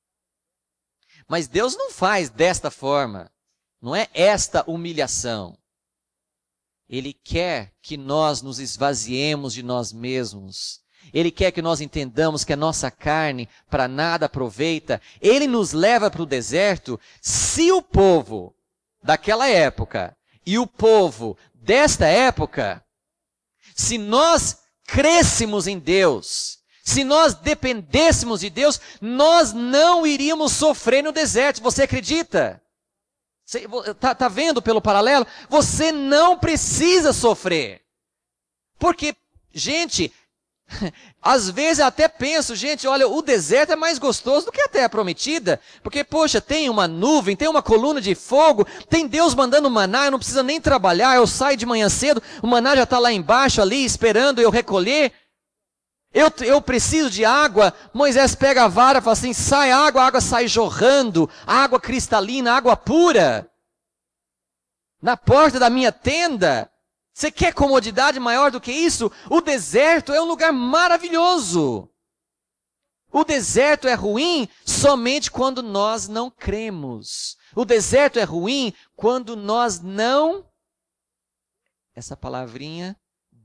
Mas Deus não faz desta forma. Não é esta humilhação. Ele quer que nós nos esvaziemos de nós mesmos. Ele quer que nós entendamos que a nossa carne para nada aproveita. Ele nos leva para o deserto. Se o povo daquela época e o povo desta época, se nós crescemos em Deus, se nós dependêssemos de Deus, nós não iríamos sofrer no deserto. Você acredita? Está tá vendo pelo paralelo? Você não precisa sofrer. Porque, gente, às vezes eu até penso, gente, olha, o deserto é mais gostoso do que a terra prometida. Porque, poxa, tem uma nuvem, tem uma coluna de fogo, tem Deus mandando maná, eu não preciso nem trabalhar, eu saio de manhã cedo, o maná já está lá embaixo, ali, esperando eu recolher. Eu, eu preciso de água, Moisés pega a vara e fala assim, sai água, a água sai jorrando, água cristalina, água pura. Na porta da minha tenda, você quer comodidade maior do que isso? O deserto é um lugar maravilhoso. O deserto é ruim somente quando nós não cremos. O deserto é ruim quando nós não, essa palavrinha,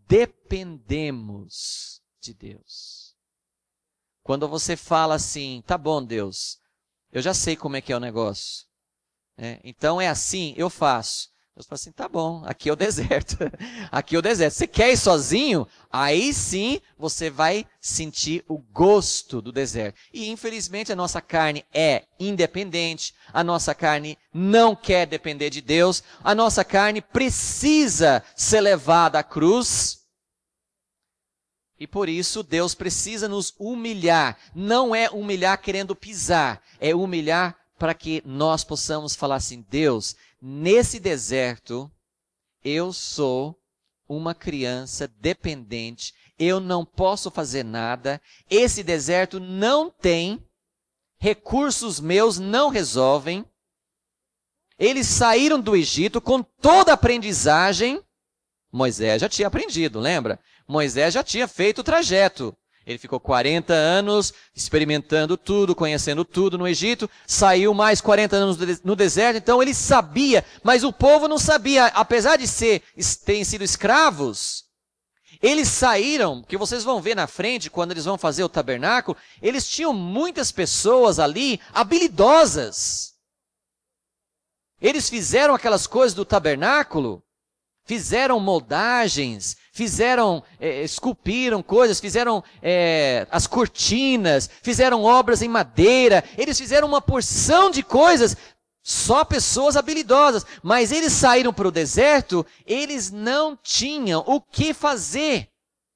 dependemos de Deus. Quando você fala assim, tá bom, Deus, eu já sei como é que é o negócio. É, então é assim, eu faço. Deus fala assim, tá bom, aqui é o deserto. Aqui é o deserto. Você quer ir sozinho? Aí sim você vai sentir o gosto do deserto. E infelizmente a nossa carne é independente. A nossa carne não quer depender de Deus. A nossa carne precisa ser levada à cruz. E por isso Deus precisa nos humilhar. Não é humilhar querendo pisar. É humilhar para que nós possamos falar assim, Deus, nesse deserto, eu sou uma criança dependente. Eu não posso fazer nada. Esse deserto não tem. Recursos meus não resolvem. Eles saíram do Egito com toda a aprendizagem. Moisés já tinha aprendido, lembra? Moisés já tinha feito o trajeto. Ele ficou quarenta anos experimentando tudo, conhecendo tudo no Egito, saiu mais quarenta anos no deserto, então ele sabia, mas o povo não sabia. Apesar de ser, terem sido escravos, eles saíram, que vocês vão ver na frente, quando eles vão fazer o tabernáculo, eles tinham muitas pessoas ali habilidosas. Eles fizeram aquelas coisas do tabernáculo, fizeram moldagens, fizeram, é, esculpiram coisas, fizeram é, as cortinas, fizeram obras em madeira, eles fizeram uma porção de coisas, só pessoas habilidosas. Mas eles saíram para o deserto, eles não tinham o que fazer.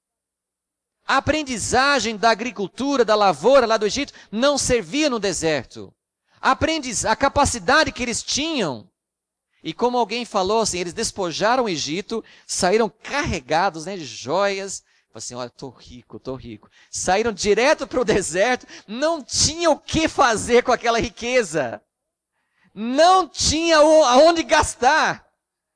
A aprendizagem da agricultura, da lavoura lá do Egito, não servia no deserto. A, aprendiz, a capacidade que eles tinham, e como alguém falou, assim, eles despojaram o Egito, saíram carregados, né, de joias. Falaram assim, olha, estou rico, estou rico. Saíram direto para o deserto, não tinham o que fazer com aquela riqueza. Não tinha aonde gastar.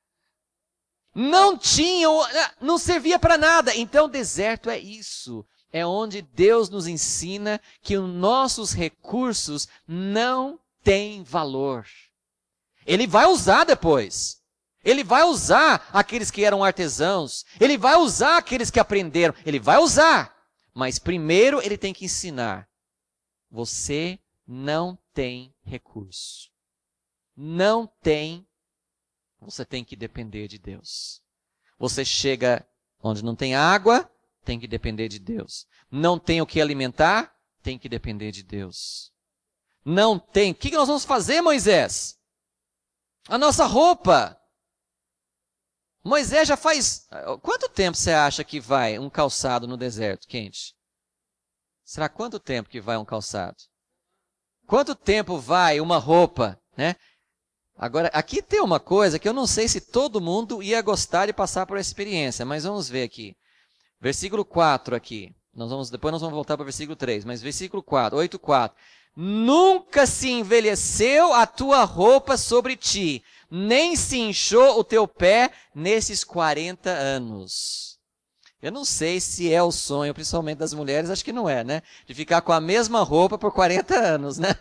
Não tinha, não servia para nada. Então, o deserto é isso. É onde Deus nos ensina que os nossos recursos não têm valor. Ele vai usar depois. Ele vai usar aqueles que eram artesãos. Ele vai usar aqueles que aprenderam. Ele vai usar. Mas primeiro ele tem que ensinar. Você não tem recurso. Não tem. Você tem que depender de Deus. Você chega onde não tem água, tem que depender de Deus. Não tem o que alimentar, tem que depender de Deus. Não tem. O que nós vamos fazer, Moisés? A nossa roupa. Moisés já faz... Quanto tempo você acha que vai um calçado no deserto quente? Será quanto tempo que vai um calçado? Quanto tempo vai uma roupa, né? Agora, aqui tem uma coisa que eu não sei se todo mundo ia gostar de passar por essa experiência, mas vamos ver aqui. Versículo quatro aqui. Nós vamos, depois nós vamos voltar para o versículo três, mas versículo quatro, oito, quatro. Nunca se envelheceu a tua roupa sobre ti, nem se inchou o teu pé nesses quarenta anos. Eu não sei se é o sonho, principalmente das mulheres, acho que não é, né? De ficar com a mesma roupa por quarenta anos, né?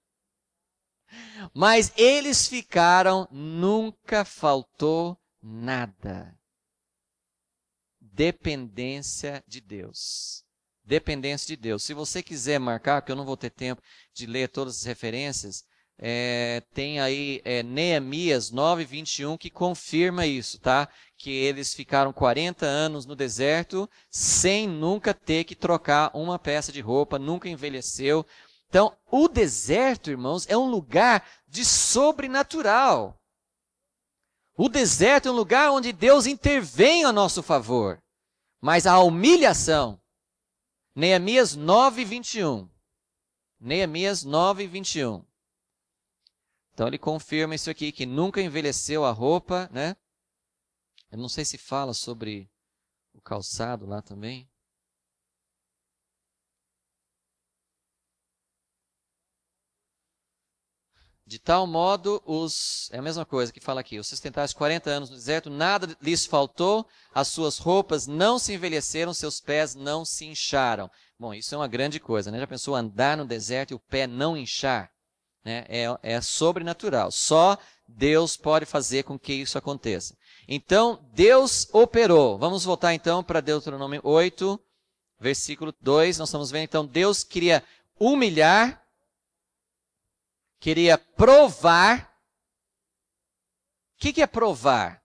Mas eles ficaram, nunca faltou nada. Dependência de Deus. Dependência de Deus. Se você quiser marcar, porque eu não vou ter tempo de ler todas as referências, é, tem aí é, Neemias nove, vinte e um que confirma isso, tá? Que eles ficaram quarenta anos no deserto sem nunca ter que trocar uma peça de roupa, nunca envelheceu. Então, o deserto, irmãos, é um lugar de sobrenatural. O deserto é um lugar onde Deus intervém a nosso favor. Mas a humilhação... Neemias nove, vinte e um. Neemias nove, vinte e um. Então ele confirma isso aqui, que nunca envelheceu a roupa, né? Eu não sei se fala sobre o calçado lá também. De tal modo, os, é a mesma coisa que fala aqui, os sustentáveis quarenta anos no deserto, nada lhes faltou, as suas roupas não se envelheceram, seus pés não se incharam. Bom, isso é uma grande coisa, né? Já pensou andar no deserto e o pé não inchar? Né? É, é sobrenatural, só Deus pode fazer com que isso aconteça. Então, Deus operou. Vamos voltar então para Deuteronômio oito, versículo dois, nós estamos vendo então, Deus queria humilhar, queria provar. O que, que é provar?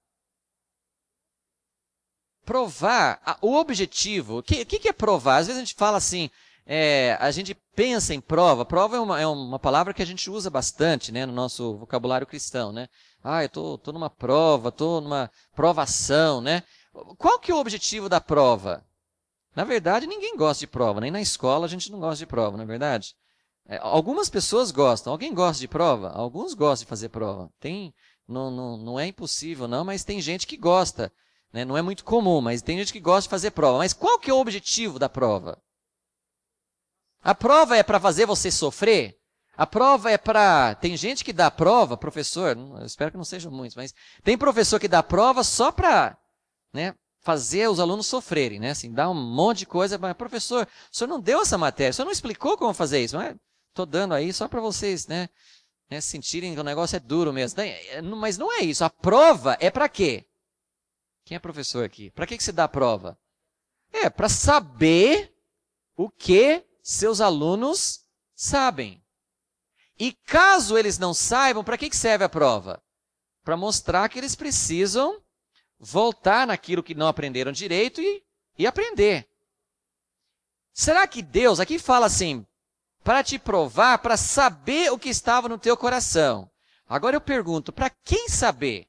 Provar, o objetivo, o que, que é provar? Às vezes a gente fala assim, é, a gente pensa em prova. Prova é uma, é uma palavra que a gente usa bastante, né, no nosso vocabulário cristão, né? Ah, eu tô, tô numa prova, tô numa provação, né? Qual que é o objetivo da prova? Na verdade, ninguém gosta de prova, nem na escola a gente não gosta de prova, não é verdade? É, algumas pessoas gostam. Alguém gosta de prova? Alguns gostam de fazer prova. Tem, não, não, não é impossível não, mas tem gente que gosta. Né? Não é muito comum, mas tem gente que gosta de fazer prova. Mas qual que é o objetivo da prova? A prova é para fazer você sofrer? A prova é para... Tem gente que dá prova, professor, eu espero que não sejam muitos, mas tem professor que dá prova só para, né, fazer os alunos sofrerem, né? Assim, dar um monte de coisa, mas professor, o senhor não deu essa matéria, o senhor não explicou como fazer isso, mas estou dando aí só para vocês, né, né, sentirem que o negócio é duro mesmo. Mas não é isso, a prova é para quê? Quem é professor aqui? Para que que se dá a prova? É, para saber o que seus alunos sabem. E caso eles não saibam, para que que serve a prova? Para mostrar que eles precisam voltar naquilo que não aprenderam direito e, e aprender. Será que Deus, aqui fala assim, para te provar, para saber o que estava no teu coração. Agora eu pergunto, para quem saber?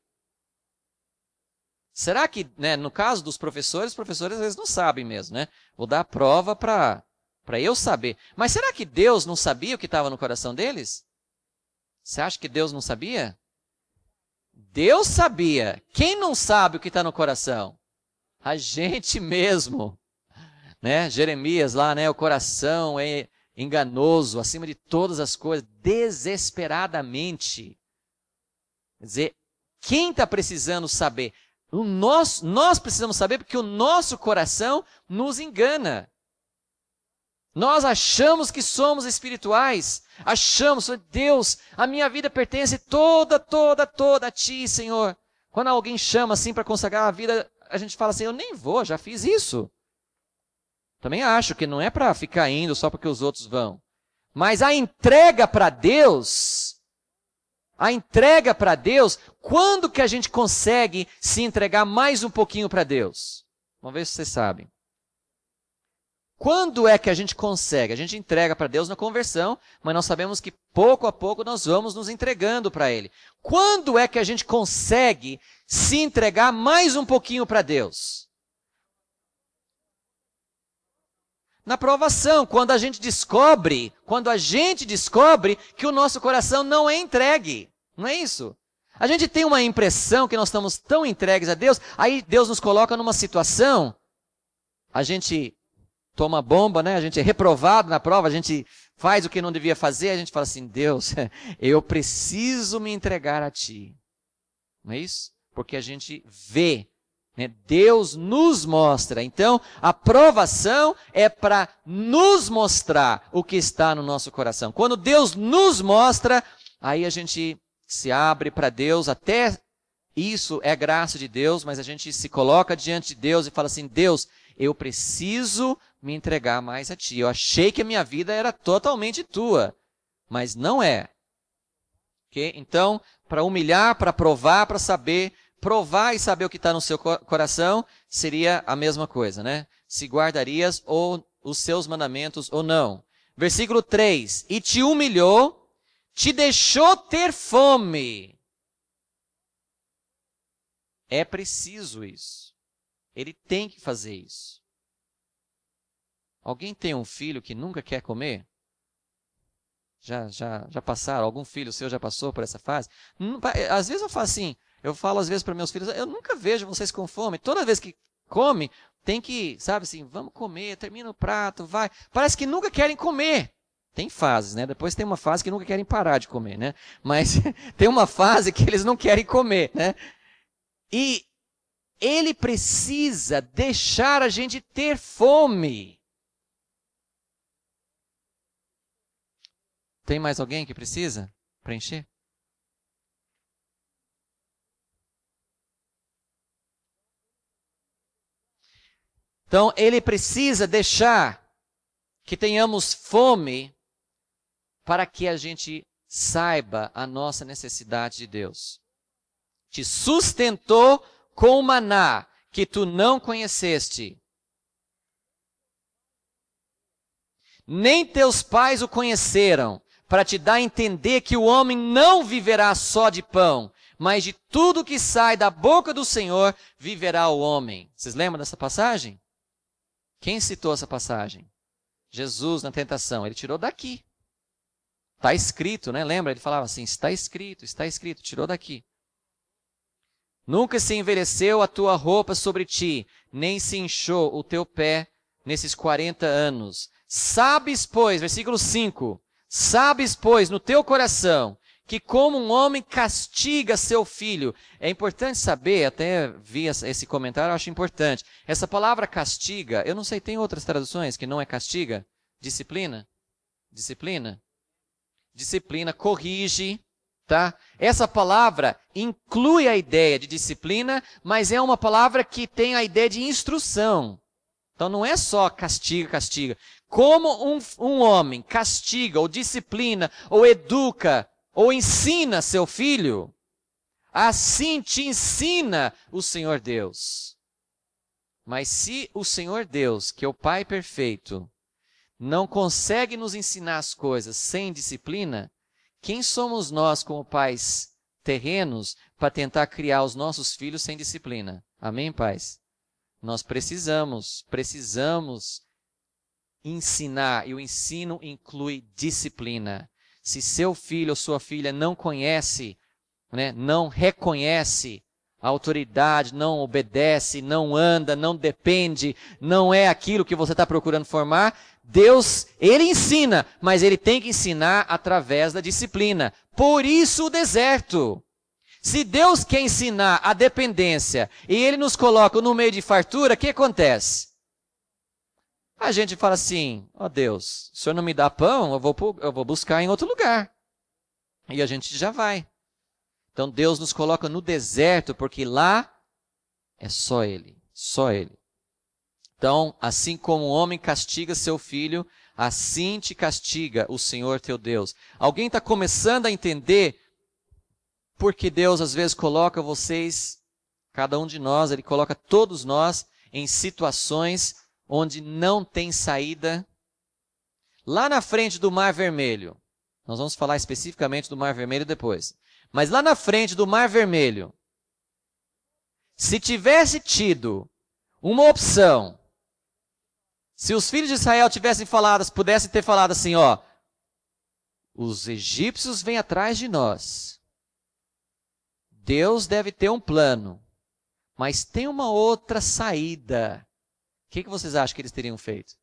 Será que, né, no caso dos professores, os professores às vezes não sabem mesmo, né? Vou dar a prova para para eu saber. Mas será que Deus não sabia o que estava no coração deles? Você acha que Deus não sabia? Deus sabia. Quem não sabe o que está no coração? A gente mesmo. Né? Jeremias lá, né? O coração é enganoso, acima de todas as coisas, desesperadamente. Quer dizer, quem está precisando saber? O nosso, nós precisamos saber porque o nosso coração nos engana. Nós achamos que somos espirituais, achamos, Deus, a minha vida pertence toda, toda, toda a Ti, Senhor. Quando alguém chama assim para consagrar a vida, a gente fala assim, eu nem vou, já fiz isso. Também acho que não é para ficar indo só porque os outros vão. Mas a entrega para Deus, a entrega para Deus, quando que a gente consegue se entregar mais um pouquinho para Deus? Vamos ver se vocês sabem. Quando é que a gente consegue? A gente entrega para Deus na conversão, mas nós sabemos que pouco a pouco nós vamos nos entregando para Ele. Quando é que a gente consegue se entregar mais um pouquinho para Deus? Na provação, quando a gente descobre, quando a gente descobre que o nosso coração não é entregue. Não é isso? A gente tem uma impressão que nós estamos tão entregues a Deus, aí Deus nos coloca numa situação, a gente toma bomba, né? A gente é reprovado na prova, a gente faz o que não devia fazer, a gente fala assim, Deus, eu preciso me entregar a Ti. Não é isso? Porque a gente vê, né? Deus nos mostra. Então, a provação é para nos mostrar o que está no nosso coração. Quando Deus nos mostra, aí a gente se abre para Deus, até isso é graça de Deus, mas a gente se coloca diante de Deus e fala assim, Deus, eu preciso me entregar mais a Ti. Eu achei que a minha vida era totalmente Tua, mas não é. Okay? Então, para humilhar, para provar, para saber, provar e saber o que está no seu coração, seria a mesma coisa, né? Se guardarias ou os seus mandamentos ou não. Versículo três, e te humilhou, te deixou ter fome. É preciso isso. Ele tem que fazer isso. Alguém tem um filho que nunca quer comer? Já, já, já passaram? Algum filho seu já passou por essa fase? Às vezes eu falo assim, eu falo às vezes para meus filhos, eu nunca vejo vocês com fome. Toda vez que come, tem que, sabe assim, vamos comer, termina o prato, vai. Parece que nunca querem comer. Tem fases, né? Depois tem uma fase que nunca querem parar de comer, né? Mas tem uma fase que eles não querem comer, né? E Ele precisa deixar a gente ter fome. Tem mais alguém que precisa preencher? Então, Ele precisa deixar que tenhamos fome para que a gente saiba a nossa necessidade de Deus. Te sustentou com o maná que tu não conheceste. Nem teus pais o conheceram, para te dar a entender que o homem não viverá só de pão, mas de tudo que sai da boca do Senhor viverá o homem. Vocês lembram dessa passagem? Quem citou essa passagem? Jesus na tentação. Ele tirou daqui. Está escrito, né? Lembra? Ele falava assim, está escrito, está escrito, tirou daqui. Nunca se envelheceu a tua roupa sobre ti, nem se inchou o teu pé nesses quarenta anos. Sabes, pois, versículo cinco, sabes, pois, no teu coração, que como um homem castiga seu filho. É importante saber, até vi esse comentário, eu acho importante. Essa palavra castiga, eu não sei, tem outras traduções que não é castiga? Disciplina? Disciplina? Disciplina, corrige, tá? Essa palavra inclui a ideia de disciplina, mas é uma palavra que tem a ideia de instrução. Então não é só castiga, castiga. Como um, um homem castiga, ou disciplina, ou educa, ou ensina seu filho, assim te ensina o Senhor Deus. Mas se o Senhor Deus, que é o Pai perfeito, não consegue nos ensinar as coisas sem disciplina, quem somos nós como pais terrenos para tentar criar os nossos filhos sem disciplina? Amém, pais? Nós precisamos, precisamos ensinar, e o ensino inclui disciplina. Se seu filho ou sua filha não conhece, né, não reconhece a autoridade, não obedece, não anda, não depende, não é aquilo que você está procurando formar, Deus, Ele ensina, mas Ele tem que ensinar através da disciplina. Por isso o deserto. Se Deus quer ensinar a dependência e Ele nos coloca no meio de fartura, o que acontece? A gente fala assim, ó oh Deus, o Senhor não me dá pão, eu vou, eu vou buscar em outro lugar. E a gente já vai. Então Deus nos coloca no deserto, porque lá é só Ele, só Ele. Então, assim como um homem castiga seu filho, assim te castiga o Senhor teu Deus. Alguém está começando a entender porque Deus às vezes coloca vocês, cada um de nós, Ele coloca todos nós em situações onde não tem saída. Lá na frente do Mar Vermelho, nós vamos falar especificamente do Mar Vermelho depois, mas lá na frente do Mar Vermelho, se tivesse tido uma opção, se os filhos de Israel tivessem falado, pudessem ter falado assim, ó, os egípcios vêm atrás de nós, Deus deve ter um plano, mas tem uma outra saída. O que, que vocês acham que eles teriam feito?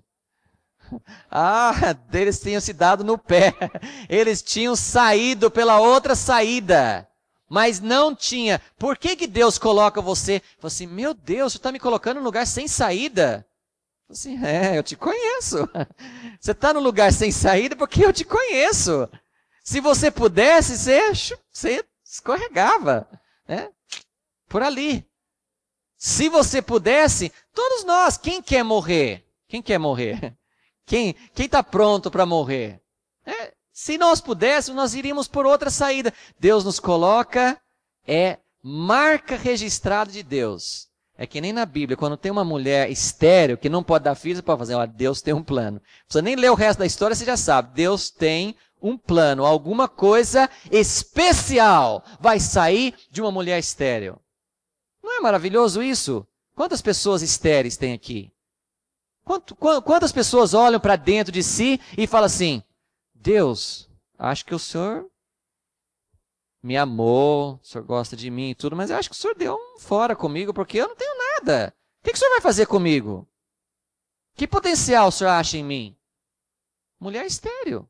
Ah, eles tinham se dado no pé. Eles tinham saído pela outra saída. Mas não tinha. Por que, que Deus coloca você? Fala assim, meu Deus, você está me colocando num lugar sem saída. Fala assim, é, eu te conheço. Você está num lugar sem saída porque eu te conheço. Se você pudesse, você, você escorregava, né? Por ali. Se você pudesse, todos nós, quem quer morrer? Quem quer morrer? Quem quem está pronto para morrer? É, se nós pudéssemos, nós iríamos por outra saída. Deus nos coloca, é marca registrada de Deus. É que nem na Bíblia, quando tem uma mulher estéril, que não pode dar filhos, você pode fazer, ó, Deus tem um plano. Não precisa nem ler o resto da história, você já sabe. Deus tem um plano, alguma coisa especial vai sair de uma mulher estéril. Não é maravilhoso isso? Quantas pessoas estéreis tem aqui? Quanto, quantas pessoas olham para dentro de si e falam assim, Deus, acho que o Senhor me amou, o Senhor gosta de mim e tudo, mas eu acho que o Senhor deu um fora comigo porque eu não tenho nada. O que, que o Senhor vai fazer comigo? Que potencial o Senhor acha em mim? Mulher estéril.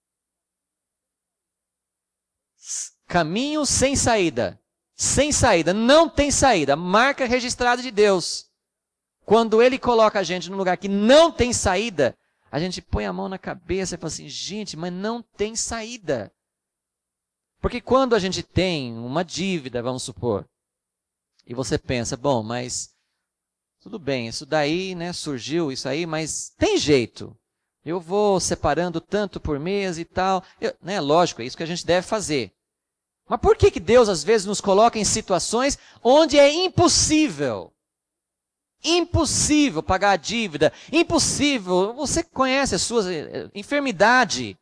Caminho sem saída. Sem saída. Não tem saída. Marca registrada de Deus. Quando Ele coloca a gente num lugar que não tem saída, a gente põe a mão na cabeça e fala assim, gente, mas não tem saída. Porque quando a gente tem uma dívida, vamos supor, e você pensa, bom, mas tudo bem, isso daí, né, surgiu isso aí, mas tem jeito. Eu vou separando tanto por mês e tal. Eu, né, lógico, é isso que a gente deve fazer. Mas por que que Deus às vezes nos coloca em situações onde é impossível? Impossível pagar a dívida, impossível, você conhece a sua enfermidade.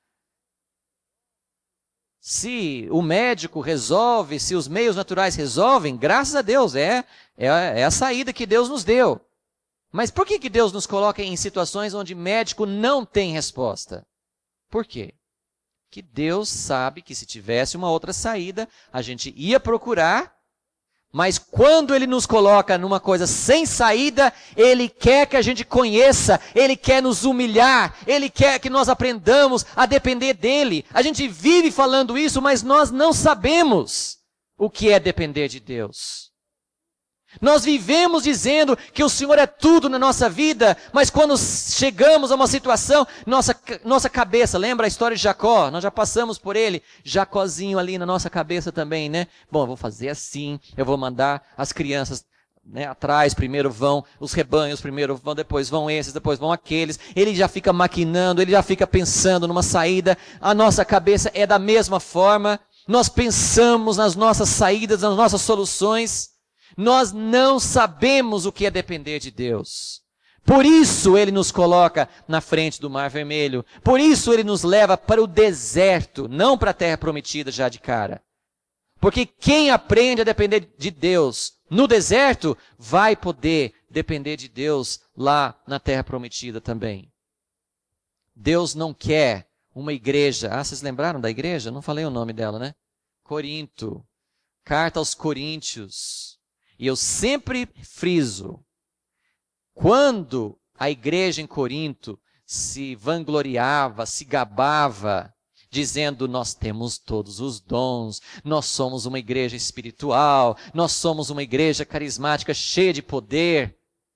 Se o médico resolve, se os meios naturais resolvem, graças a Deus, é, é, é a saída que Deus nos deu. Mas por que que Deus nos coloca em situações onde médico não tem resposta? Por quê? Que Deus sabe que se tivesse uma outra saída, a gente ia procurar, Mas quando Ele nos coloca numa coisa sem saída, Ele quer que a gente conheça, Ele quer nos humilhar, Ele quer que nós aprendamos a depender dEle. A gente vive falando isso, mas nós não sabemos o que é depender de Deus. Nós vivemos dizendo que o Senhor é tudo na nossa vida, mas quando chegamos a uma situação, nossa, nossa cabeça, lembra a história de Jacó? Nós já passamos por ele, Jacózinho ali na nossa cabeça também, né? Bom, eu vou fazer assim, eu vou mandar as crianças, né, atrás, primeiro vão os rebanhos, primeiro vão, depois vão esses, depois vão aqueles. Ele já fica maquinando, ele já fica pensando numa saída. A nossa cabeça é da mesma forma, nós pensamos nas nossas saídas, nas nossas soluções. Nós não sabemos o que é depender de Deus. Por isso Ele nos coloca na frente do Mar Vermelho. Por isso Ele nos leva para o deserto, não para a terra prometida já de cara. Porque quem aprende a depender de Deus no deserto, vai poder depender de Deus lá na terra prometida também. Deus não quer uma igreja. Ah, vocês lembraram da igreja? Não falei o nome dela, né? Corinto. Carta aos Coríntios. E eu sempre friso, quando a igreja em Corinto se vangloriava, se gabava, dizendo nós temos todos os dons, nós somos uma igreja espiritual, nós somos uma igreja carismática cheia de poder,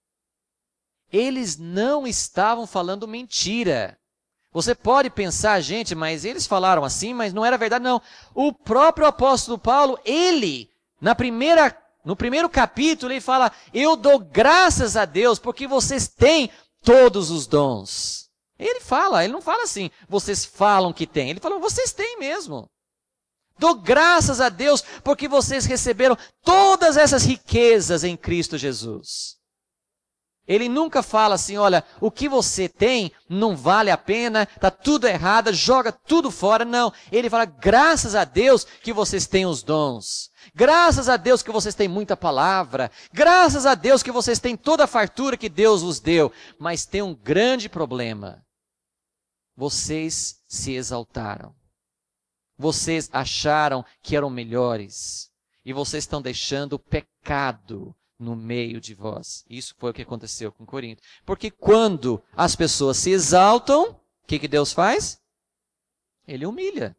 eles não estavam falando mentira. Você pode pensar, gente, mas eles falaram assim, mas não era verdade, não. O próprio apóstolo Paulo, ele, na primeira No primeiro capítulo ele fala, eu dou graças a Deus porque vocês têm todos os dons. Ele fala, ele não fala assim, vocês falam que têm. Ele fala, vocês têm mesmo. Dou graças a Deus porque vocês receberam todas essas riquezas em Cristo Jesus. Ele nunca fala assim, olha, o que você tem não vale a pena, está tudo errado, joga tudo fora. Não, ele fala, graças a Deus que vocês têm os dons. Graças a Deus que vocês têm muita palavra. Graças a Deus que vocês têm toda a fartura que Deus vos deu. Mas tem um grande problema. Vocês se exaltaram. Vocês acharam que eram melhores. E vocês estão deixando o pecado no meio de vós. Isso foi o que aconteceu com Corinto. Porque quando as pessoas se exaltam, o que, que Deus faz? Ele humilha.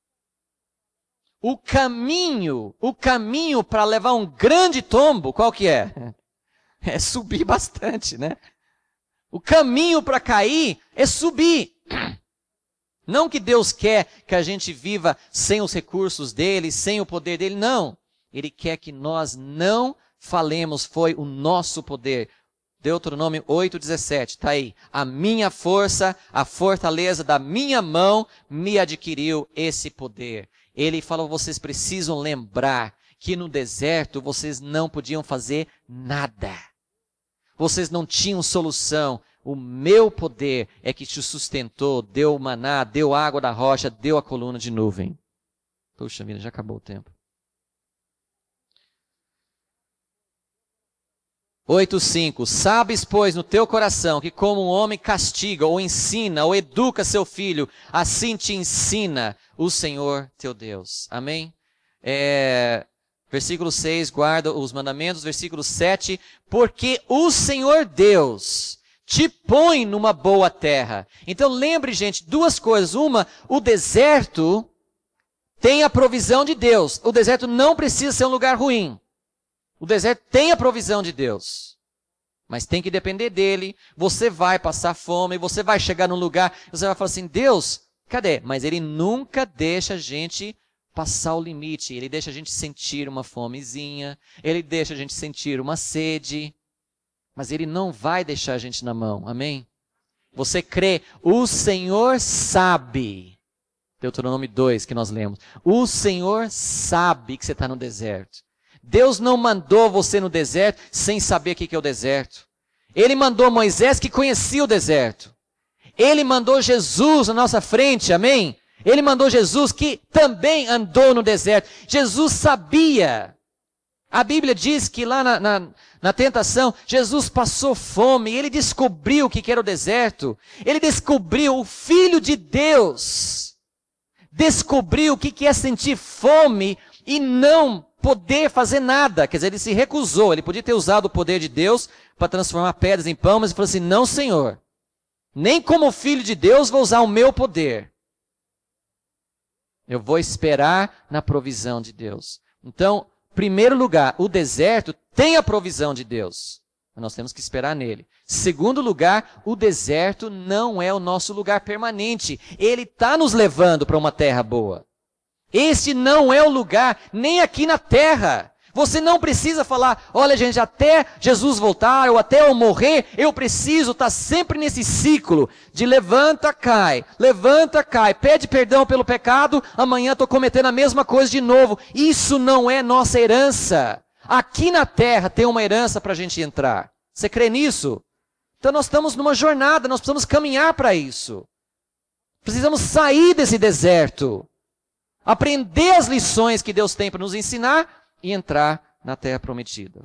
O caminho, o caminho para levar um grande tombo, qual que é? É subir bastante, né? O caminho para cair é subir. Não que Deus quer que a gente viva sem os recursos dele, sem o poder dele, não. Ele quer que nós não falemos, foi o nosso poder. Deuteronômio oito, dezessete, está aí. A minha força, a fortaleza da minha mão me adquiriu esse poder. Ele falou, vocês precisam lembrar que no deserto vocês não podiam fazer nada. Vocês não tinham solução. O meu poder é que te sustentou, deu o maná, deu água da rocha, deu a coluna de nuvem. Puxa vida, já acabou o tempo. oito, cinco. Sabes, pois, no teu coração que como um homem castiga, ou ensina, ou educa seu filho, assim te ensina o Senhor teu Deus. Amém? É, versículo seis, guarda os mandamentos. Versículo sete, porque o Senhor Deus te põe numa boa terra. Então lembre, gente, duas coisas. Uma, o deserto tem a provisão de Deus. O deserto não precisa ser um lugar ruim. O deserto tem a provisão de Deus, mas tem que depender dele. Você vai passar fome, você vai chegar num lugar, você vai falar assim, Deus, cadê? Mas ele nunca deixa a gente passar o limite. Ele deixa a gente sentir uma fomezinha, ele deixa a gente sentir uma sede, mas ele não vai deixar a gente na mão, amém? Você crê, o Senhor sabe, Deuteronômio dois que nós lemos, o Senhor sabe que você está no deserto. Deus não mandou você no deserto sem saber o que é o deserto. Ele mandou Moisés que conhecia o deserto. Ele mandou Jesus na nossa frente, amém? Ele mandou Jesus que também andou no deserto. Jesus sabia. A Bíblia diz que lá na, na, na tentação, Jesus passou fome. Ele descobriu o que era o deserto. Ele descobriu, o Filho de Deus descobriu o que é sentir fome e não poder fazer nada. Quer dizer, ele se recusou. Ele podia ter usado o poder de Deus para transformar pedras em pão, mas ele falou assim, não, Senhor. Nem como filho de Deus vou usar o meu poder. Eu vou esperar na provisão de Deus. Então, em primeiro lugar, o deserto tem a provisão de Deus. Nós temos que esperar nele. Segundo lugar, o deserto não é o nosso lugar permanente. Ele está nos levando para uma terra boa. Esse não é o lugar, nem aqui na terra. Você não precisa falar, olha gente, até Jesus voltar, ou até eu morrer, eu preciso estar sempre nesse ciclo de levanta, cai, levanta, cai, pede perdão pelo pecado, amanhã estou cometendo a mesma coisa de novo. Isso não é nossa herança. Aqui na terra tem uma herança para a gente entrar. Você crê nisso? Então nós estamos numa jornada, nós precisamos caminhar para isso. Precisamos sair desse deserto. Aprender as lições que Deus tem para nos ensinar e entrar na terra prometida.